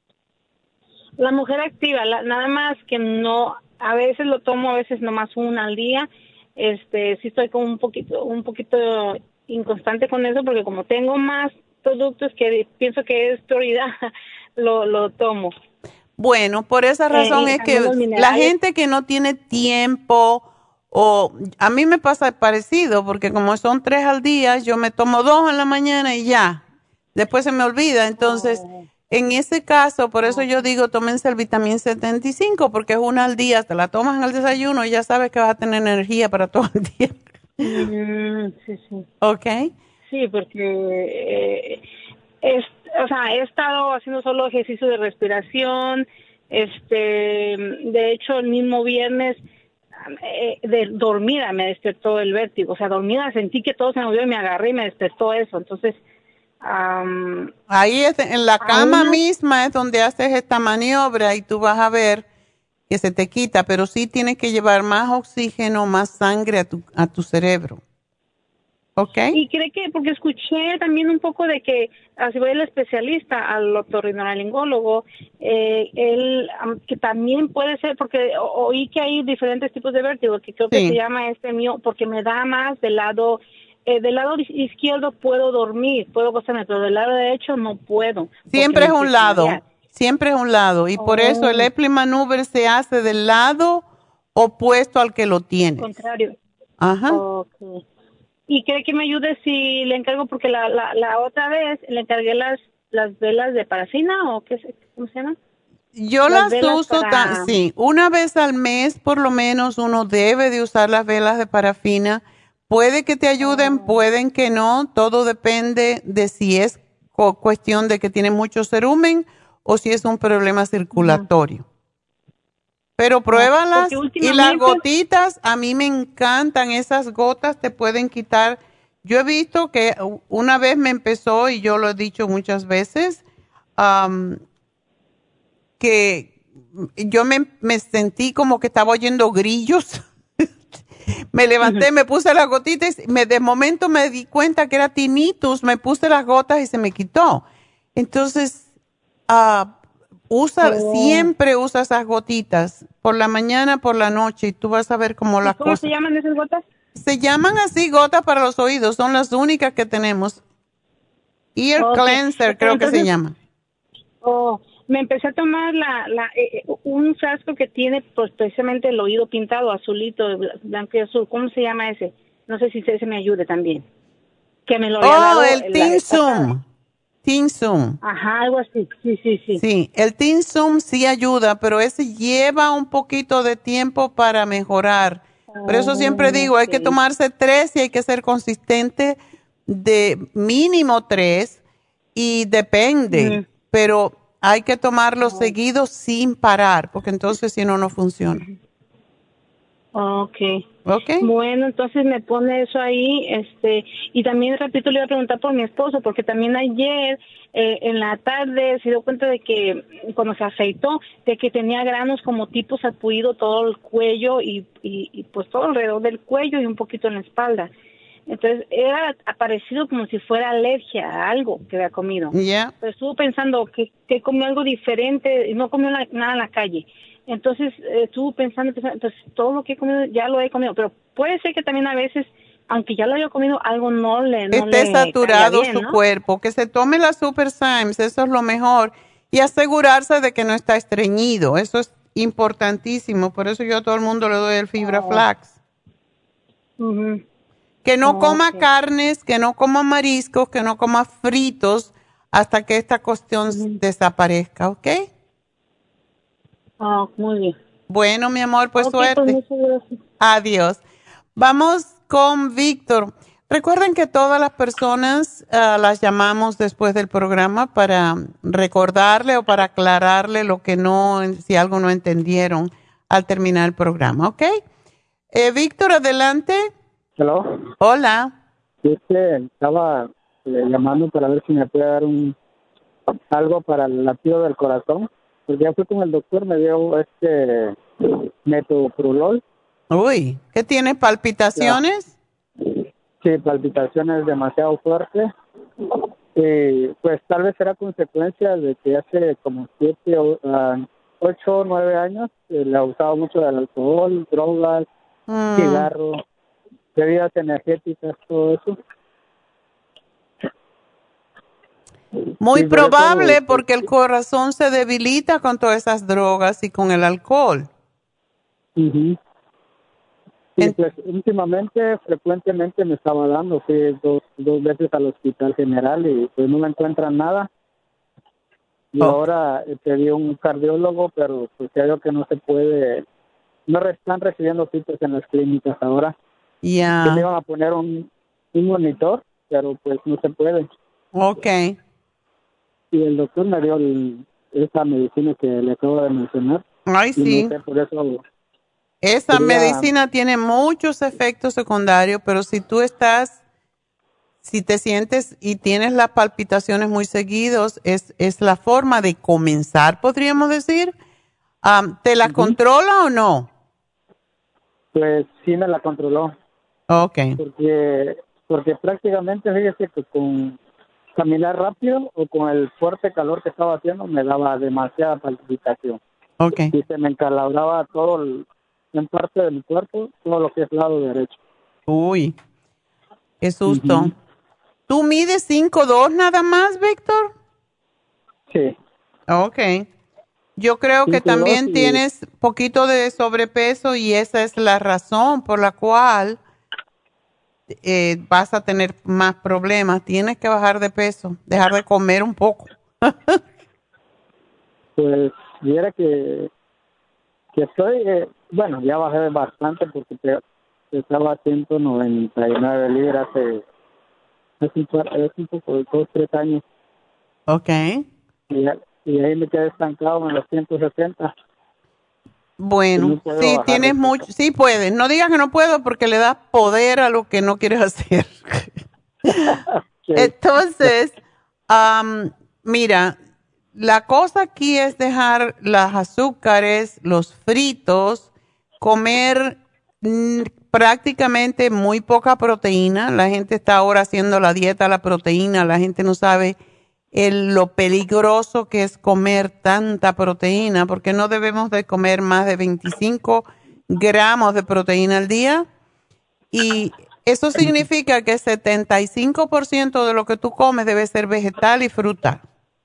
La Mujer Activa, la, nada más que no... A veces lo tomo, a veces nomás una al día. Este, sí estoy como un poquito, un poquito inconstante con eso, porque como tengo más productos que pienso que es prioridad, lo, lo tomo. Bueno, por esa razón eh, es que la gente que no tiene tiempo, o a mí me pasa parecido, porque como son tres al día, yo me tomo dos en la mañana y ya, después se me olvida. Entonces, oh. en ese caso, por eso yo digo, tómense el Vitamin setenta y cinco, porque es una al día, te la tomas en el desayuno y ya sabes que vas a tener energía para todo el día. Mm, sí, sí. ¿Ok? Sí, porque eh, es, o sea, he estado haciendo solo ejercicio de respiración. Este, de hecho, el mismo viernes eh, de dormida me despertó el vértigo. O sea, dormida sentí que todo se me movió y me agarré y me despertó eso. Entonces, um, ahí es, en la cama una... misma es donde haces esta maniobra y tú vas a ver que se te quita, pero sí tienes que llevar más oxígeno, más sangre a tu, a tu cerebro. Okay. Y cree que, porque escuché también un poco de que, así voy al especialista, al otorrinolaringólogo, eh, él, um, que también puede ser, porque oí que hay diferentes tipos de vértigo, que creo que sí. se llama este mío, porque me da más del lado, eh, del lado izquierdo puedo dormir, puedo acostarme, pero del lado derecho no puedo. Siempre es un lado, Siempre es un lado. Y por Oh. eso el Epley Maneuver se hace del lado opuesto al que lo tiene. Contrario. Ajá. Okay. ¿Y cree que me ayude si le encargo? Porque la, la, la otra vez le encargué las, las velas de parafina, ¿o qué se, cómo se llama? Yo Las las, velas uso, para- ta- sí, una vez al mes por lo menos uno debe de usar las velas de parafina. Puede que te ayuden, pueden que no, todo depende de si es co- cuestión de que tiene mucho cerumen o si es un problema circulatorio. Pero pruébalas porque y las últimamente- gotitas, a mí me encantan, esas gotas te pueden quitar. Yo he visto que una vez me empezó, y yo lo he dicho muchas veces, am, que yo me, me sentí como que estaba oyendo grillos. Me levanté, me puse las gotitas, me, de momento me di cuenta que era tinnitus, me puse las gotas y se me quitó. Entonces, ah, usa, Oh. siempre usa esas gotitas, por la mañana, por la noche, y tú vas a ver cómo las ¿Cómo cosas. se llaman esas gotas? Se llaman así gotas para los oídos, son las únicas que tenemos. Ear Ok. cleanser creo que se Entonces- llama. Oh, me empecé a tomar la, la eh, eh, un frasco que tiene pues precisamente el oído pintado, azulito, bl- blanco y azul. ¿Cómo se llama ese? No sé si ese me ayude también. Que me lo había Oh, dado el la vez pasada. Tinsum. Tinsum. Ajá, algo así. Sí, sí, sí. Sí, el Tinsum sí ayuda, pero ese lleva un poquito de tiempo para mejorar. Por eso siempre digo, hay que ok. tomarse tres y hay que ser consistente de mínimo tres y depende, Ujú. pero hay que tomarlo seguido sin parar, porque entonces si no, no funciona. Okay. ¿Ok? Bueno, entonces me pone eso ahí, este, y también repito, le iba a preguntar por mi esposo, porque también ayer eh, en la tarde se dio cuenta de que cuando se afeitó, de que tenía granos como tipo sarpullido todo el cuello y, y, y pues todo alrededor del cuello y un poquito en la espalda. Entonces era aparecido como si fuera alergia a algo que había comido. Ya. Pero estuvo pensando que, que comió algo diferente y no comió la- nada en la calle. Entonces eh, estuvo pensando, pensando, pues todo lo que he comido ya lo he comido, pero puede ser que también a veces, aunque ya lo haya comido, algo no le no Esté le saturado caiga bien, su ¿no? cuerpo, que se tome la Super Symes, eso es lo mejor, y asegurarse de que no está estreñido, eso es importantísimo, por eso yo a todo el mundo le doy el fibra Oh. flax. Ujú. Que no Oh, coma ok. carnes, que no coma mariscos, que no coma fritos hasta que esta cuestión desaparezca, ¿ok? Ah, muy bien. Bueno, mi amor, pues Ok, pues, suerte. muchas gracias. Adiós. Vamos con Víctor. Recuerden que todas las personas ah, las llamamos después del programa para recordarle o para aclararle lo que no, si algo no entendieron al terminar el programa, ¿ok? Eh, Víctor, adelante. Hello. Hola. Este, estaba eh, llamando para ver si me puede dar un algo para el latido del corazón. Porque ya fui con el doctor, me dio este metoprolol. Uy, ¿qué tiene? ¿Palpitaciones? Sí, palpitaciones demasiado fuertes. Y pues tal vez será consecuencia de que hace como siete, o, uh, ocho o nueve años eh, le ha usado mucho del alcohol, drogas, Mm. cigarro, bebidas energéticas, todo eso. Muy Sí, por eso, probable este, porque el corazón se debilita con todas esas drogas y con el alcohol. Ujú. Y pues últimamente, frecuentemente me estaba dando, fui dos, dos veces al hospital general y pues no me encuentran nada. Y Oh. ahora eh, pedí un cardiólogo, pero pues creo que no se puede, no re- están recibiendo citas en las clínicas ahora. Ya. Que me iban a poner un, un monitor, pero pues no se puede. Ok. Y el doctor me dio el- esa medicina que le acabo de mencionar. Ay, Y sí. no sé, por eso Esa quería- medicina tiene muchos efectos secundarios, pero si tú estás, si te sientes y tienes las palpitaciones muy seguidos, es, es la forma de comenzar, podríamos decir. Am, ¿Te la controla o no? pues sí me la controló. Ok. Porque, porque prácticamente, fíjese que con caminar rápido o con el fuerte calor que estaba haciendo me daba demasiada palpitación. Ok. Y se me encalabraba todo el, en parte de mi cuerpo, todo lo que es lado derecho. Uy, qué susto. Ujú. ¿Tú mides cinco dos nada más, Víctor? Sí. Ok. Yo creo que cinco dos también y- tienes poquito de sobrepeso y esa es la razón por la cual eh, vas a tener más problemas. Tienes que bajar de peso, dejar de comer un poco. Pues, viera que, que estoy, eh, bueno, ya bajé bastante porque te- pesaba ciento noventa y nueve libras hace, hace un, par- hace un poco, dos, tres años. Ok. Y, ya- y ahí me quedé estancado en los ciento sesenta. Bueno, No puedo sí, bajar tienes de mucho, sí puedes. No digas que no puedo porque le das poder a lo que no quieres hacer. Entonces, am, mira, la cosa aquí es dejar las azúcares, los fritos, comer mm, prácticamente muy poca proteína. La gente está ahora haciendo la dieta a la proteína. La gente no sabe el, lo peligroso que es comer tanta proteína, porque no debemos de comer más de veinticinco gramos de proteína al día. Y eso significa que setenta y cinco por ciento de lo que tú comes debe ser vegetal y fruta.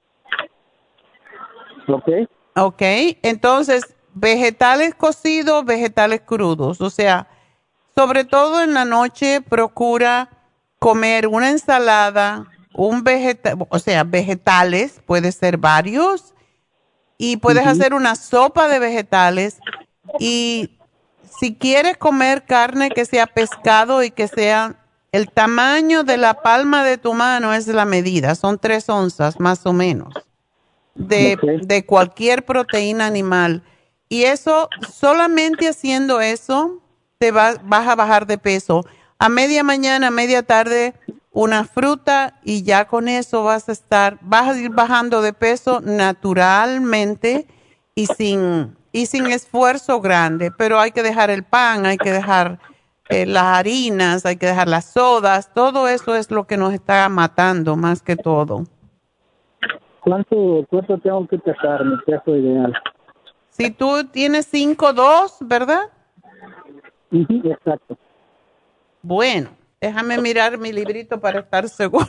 Ok. Ok, entonces, vegetales cocidos, vegetales crudos. O sea, sobre todo en la noche, procura comer una ensalada, un vegetal, o sea, vegetales, puede ser varios, y puedes Ujú. hacer una sopa de vegetales. Y si quieres comer carne, que sea pescado y que sea el tamaño de la palma de tu mano es la medida, son tres onzas más o menos de, de cualquier proteína animal. Y eso, solamente haciendo eso, te va, vas a bajar de peso. A media mañana, a media tarde, una fruta y ya con eso vas a estar, vas a ir bajando de peso naturalmente y sin, y sin esfuerzo grande. Pero hay que dejar el pan, hay que dejar eh, las harinas, hay que dejar las sodas. Todo eso es lo que nos está matando más que todo. ¿Cuánto, cuánto tengo que pesar mi peso ideal? Si tú tienes cinco dos, ¿verdad? Ujú, exacto. Bueno, déjame mirar mi librito para estar seguro.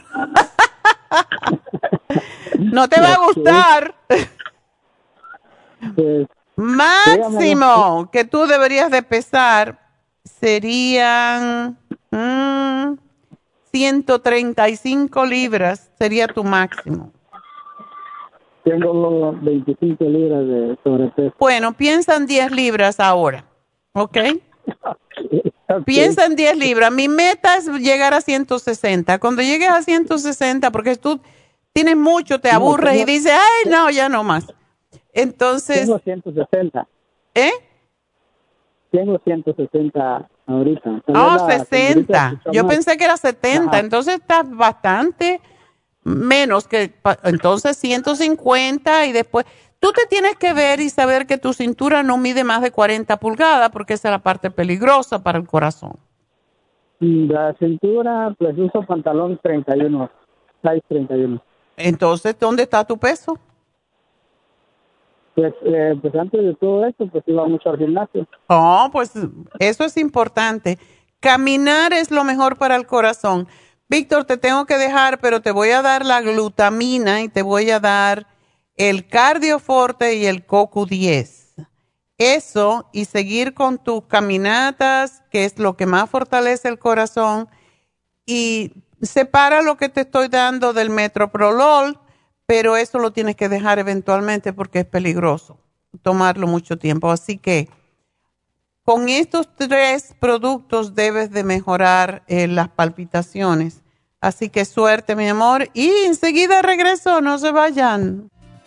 No te va a gustar. Pues, máximo que tú deberías de pesar serían mm, ciento treinta y cinco libras, sería tu máximo. Tengo veinticinco libras de sobrepeso. Bueno, piensa en diez libras ahora, ¿ok? Piensa en diez libras. Mi meta es llegar a ciento sesenta. Cuando llegues a ciento sesenta, porque tú tienes mucho, te No, aburres tengo- y dices, ay, no, ya no más. Entonces, Tengo ciento sesenta. ¿eh? Tengo ciento sesenta ahorita. Tal Oh, vez la sesenta. señorita escuchó Yo mal. pensé que era setenta. Ajá. Entonces estás bastante menos que, pa- entonces ciento cincuenta y después. Tú te tienes que ver y saber que tu cintura no mide más de cuarenta pulgadas porque esa es la parte peligrosa para el corazón. La cintura, pues uso pantalón treinta y uno, size treinta y uno. Entonces, ¿dónde está tu peso? Pues, eh, pues antes de todo esto, pues iba mucho al gimnasio. Oh, pues eso es importante. Caminar es lo mejor para el corazón. Víctor, te tengo que dejar, pero te voy a dar la glutamina y te voy a dar el Cardioforte y el CoQ diez. Eso y seguir con tus caminatas, que es lo que más fortalece el corazón, y separa lo que te estoy dando del Metoprolol, pero eso lo tienes que dejar eventualmente porque es peligroso tomarlo mucho tiempo. Así que con estos tres productos debes de mejorar eh, las palpitaciones. Así que suerte, mi amor. Y enseguida regreso, no se vayan.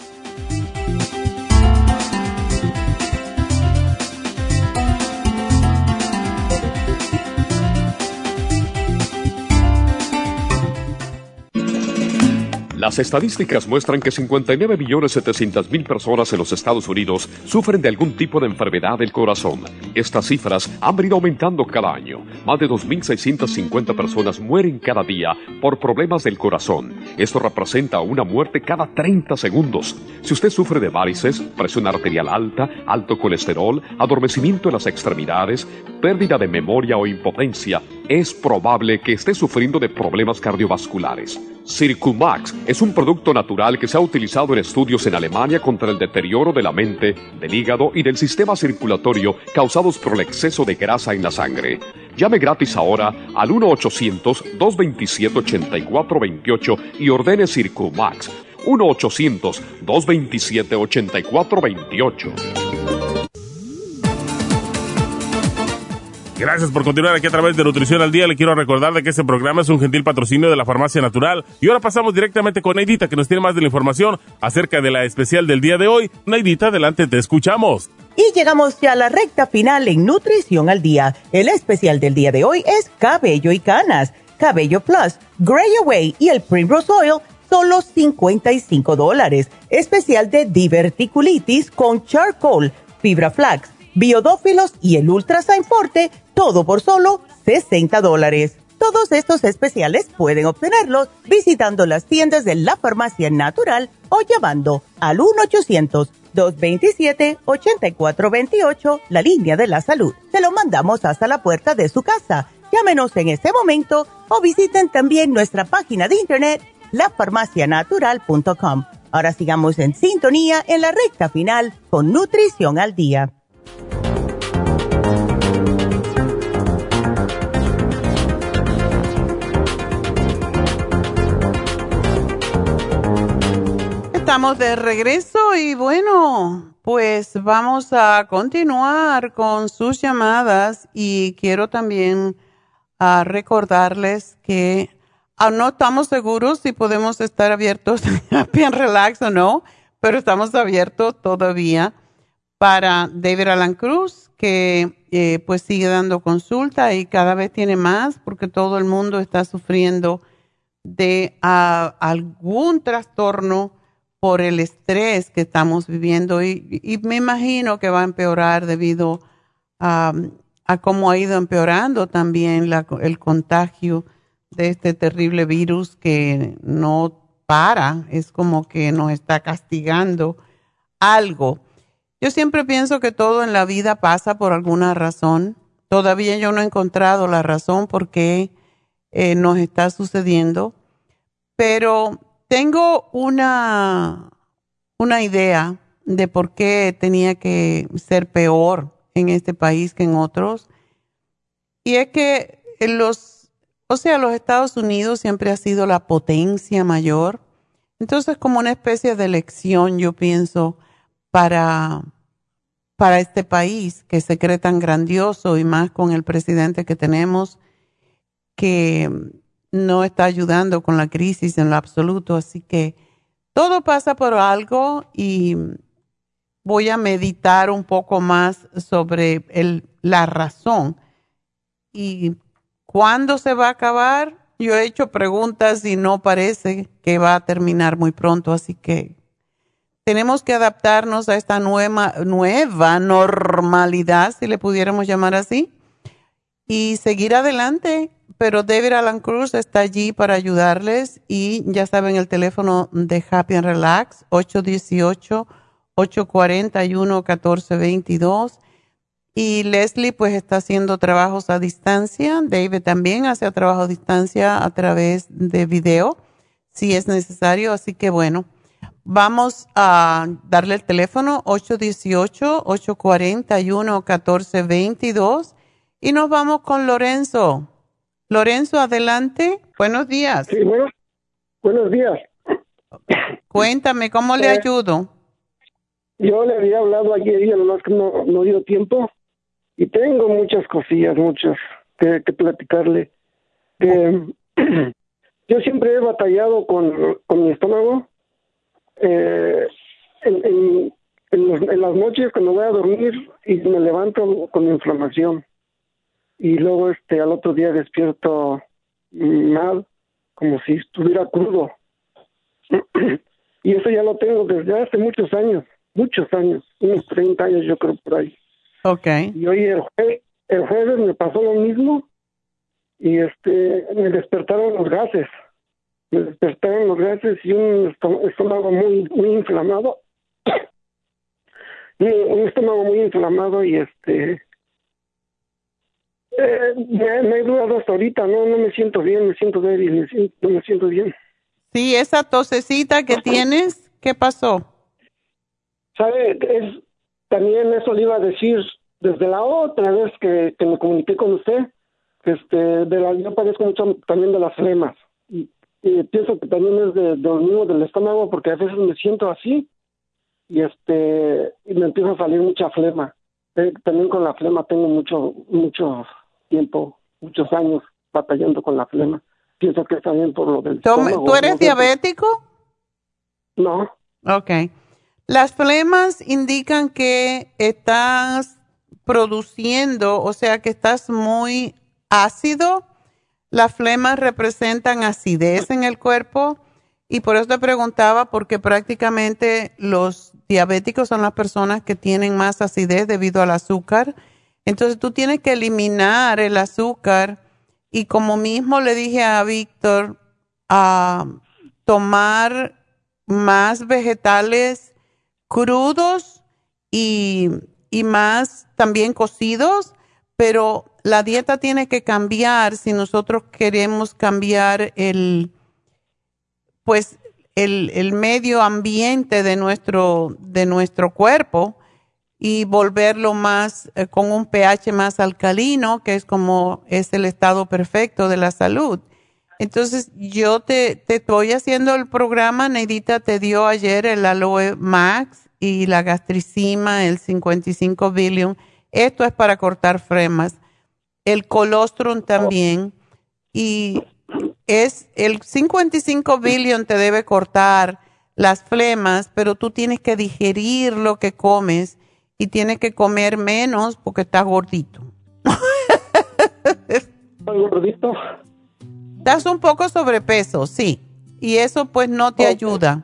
Las estadísticas muestran que cincuenta y nueve millones setecientas mil personas en los Estados Unidos sufren de algún tipo de enfermedad del corazón. Estas cifras han venido aumentando cada año. Más de dos mil seiscientas cincuenta personas mueren cada día por problemas del corazón. Esto representa una muerte cada treinta segundos. Si usted sufre de varices, presión arterial alta, alto colesterol, adormecimiento en las extremidades, pérdida de memoria o impotencia, es probable que esté sufriendo de problemas cardiovasculares. Circumax es un producto natural que se ha utilizado en estudios en Alemania contra el deterioro de la mente, del hígado y del sistema circulatorio causados por el exceso de grasa en la sangre. Llame gratis ahora al uno ochocientos, dos veintisiete, ochenta y cuatro veintiocho y ordene Circumax. uno ochocientos, dos veintisiete, ochenta y cuatro veintiocho. Gracias por continuar aquí a través de Nutrición al Día. Le quiero recordar de que este programa es un gentil patrocinio de la Farmacia Natural. Y ahora pasamos directamente con Neidita, que nos tiene más de la información acerca de la especial del día de hoy. Neidita, adelante, te escuchamos. Y llegamos ya a la recta final en Nutrición al Día. El especial del día de hoy es Cabello y Canas, Cabello Plus, Gray Away y el Primrose Oil, solo cincuenta y cinco dólares. Especial de diverticulitis con charcoal, fibra flax, biodófilos y el Ultrasign Forte, todo por solo sesenta dólares. Todos estos especiales pueden obtenerlos visitando las tiendas de la Farmacia Natural o llamando al uno ochocientos, dos veintisiete, ochenta y cuatro veintiocho, la línea de la salud. Se lo mandamos hasta la puerta de su casa. Llámenos en este momento o visiten también nuestra página de internet, la farmacia natural punto com. Ahora sigamos en sintonía en la recta final con Nutrición al Día. Estamos de regreso y bueno, pues vamos a continuar con sus llamadas y quiero también uh, recordarles que aún no estamos seguros si podemos estar abiertos a Happy and Relax o no, pero estamos abiertos todavía para David Alan Cruz, que eh, pues sigue dando consulta y cada vez tiene más porque todo el mundo está sufriendo de uh, algún trastorno por el estrés que estamos viviendo y, y me imagino que va a empeorar debido a, a cómo ha ido empeorando también la, el contagio de este terrible virus que no para, es como que nos está castigando algo. Yo siempre pienso que todo en la vida pasa por alguna razón. Todavía yo no he encontrado la razón por qué eh, nos está sucediendo, pero tengo una, una idea de por qué tenía que ser peor en este país que en otros. Y es que los, o sea, los Estados Unidos siempre ha sido la potencia mayor. Entonces, como una especie de lección, yo pienso, para, para este país que se cree tan grandioso y más con el presidente que tenemos, que no está ayudando con la crisis en lo absoluto, así que todo pasa por algo y voy a meditar un poco más sobre el, la razón. ¿Y cuándo se va a acabar? Yo he hecho preguntas y no parece que va a terminar muy pronto, así que tenemos que adaptarnos a esta nueva, nueva normalidad, si le pudiéramos llamar así, y seguir adelante. Pero David Alan Cruz está allí para ayudarles y ya saben el teléfono de Happy and Relax, ocho uno ocho, ocho cuatro uno, uno cuatro dos dos. Y Leslie pues está haciendo trabajos a distancia. David también hace trabajo a distancia a través de video, si es necesario. Así que bueno, vamos a darle el teléfono ocho uno ocho, ocho cuatro uno, uno cuatro dos dos y nos vamos con Lorenzo. Lorenzo, adelante. Buenos días. Sí, bueno, buenos días. Cuéntame, ¿cómo le eh, ayudo? Yo le había hablado ayer y nomás que no, no dio tiempo. Y tengo muchas cosillas, muchas que, que platicarle. Que, yo siempre he batallado con, con mi estómago. Eh, en, en, en, los, en las noches cuando voy a dormir y me levanto con inflamación. Y luego este al otro día despierto mal, como si estuviera crudo. Y eso ya lo tengo desde hace muchos años, muchos años, unos treinta años yo creo por ahí. Okay. Y hoy el, jue el jueves me pasó lo mismo y este me despertaron los gases, me despertaron los gases y un estómago muy muy inflamado, un, un estómago muy inflamado y este Eh, me, me he durado hasta ahorita, no, no me siento bien, me siento débil, me siento, no me siento bien. Sí, esa tosecita que tienes, ¿qué pasó? ¿Sabe? Es, también eso le iba a decir desde la otra vez que, que me comuniqué con usted, este, de la, yo padezco mucho también de las flemas. Y, y pienso que también es de, de lo mismo del estómago, porque a veces me siento así y este y me empieza a salir mucha flema. Eh, también con la flema tengo mucho mucho tiempo, muchos años batallando con la flema. Pienso que es también por lo del estómago. ¿Tú eres ¿no? diabético? No. Okay. Las flemas indican que estás produciendo, o sea, que estás muy ácido. Las flemas representan acidez en el cuerpo y por eso te preguntaba, porque prácticamente los diabéticos son las personas que tienen más acidez debido al azúcar. Entonces tú tienes que eliminar el azúcar y como mismo le dije a Víctor, a tomar más vegetales crudos y, y más también cocidos, pero la dieta tiene que cambiar si nosotros queremos cambiar el, pues, el, el medio ambiente de nuestro, de nuestro cuerpo y volverlo más, eh, con un pH más alcalino, que es como es el estado perfecto de la salud. Entonces, yo te, te estoy haciendo el programa. Neidita te dio ayer el Aloe Max y la gastricima, el cincuenta y cinco billion. Esto es para cortar flemas. El colostrum también. Y es el cincuenta y cinco billion te debe cortar las flemas, pero tú tienes que digerir lo que comes y tienes que comer menos porque estás gordito. ¿Estás gordito? Estás un poco sobrepeso, sí. Y eso pues no te okay. ayuda.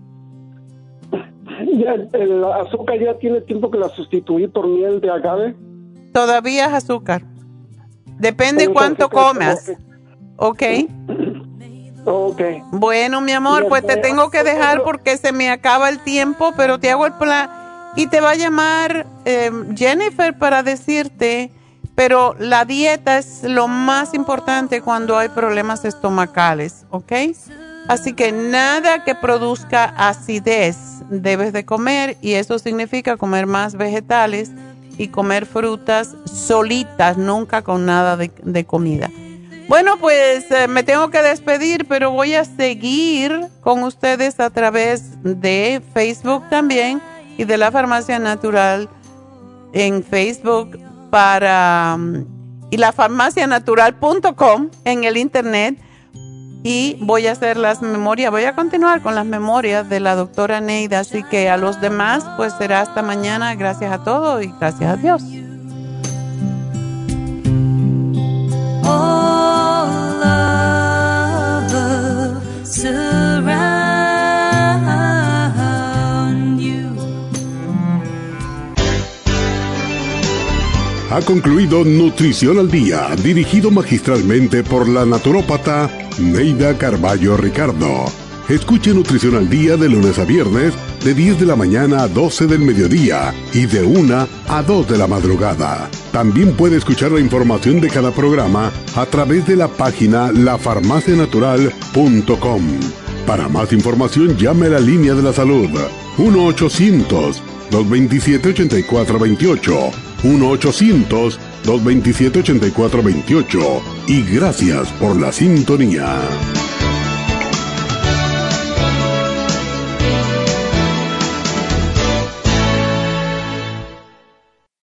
Ya, el azúcar ya tiene tiempo que la sustituí por miel de agave. Todavía es azúcar. Depende cuánto comas. Ok. Ok. Bueno, mi amor, pues te tengo que dejar porque se me acaba el tiempo, pero te hago el plan. Y te va a llamar eh, Jennifer para decirte, pero la dieta es lo más importante cuando hay problemas estomacales, ¿ok? Así que nada que produzca acidez debes de comer y eso significa comer más vegetales y comer frutas solitas, nunca con nada de, de comida. Bueno, pues eh, me tengo que despedir, pero voy a seguir con ustedes a través de Facebook también y de la Farmacia Natural en Facebook para y la farmacia natural punto com en el internet. Y voy a hacer las memorias, voy a continuar con las memorias de la doctora Neida, así que a los demás pues será hasta mañana. Gracias a todos y gracias a Dios. All love surround you. Ha concluido Nutrición al Día, dirigido magistralmente por la naturópata Neida Carballo Ricardo. Escuche Nutrición al Día de lunes a viernes de diez de la mañana a doce del mediodía y de una a dos de la madrugada. También puede escuchar la información de cada programa a través de la página la farmacia natural punto com. Para más información llame a la línea de la salud uno ochocientos, dos veintisiete, ochenta y cuatro veintiocho, uno ochocientos, dos veintisiete, ochenta y cuatro veintiocho y gracias por la sintonía.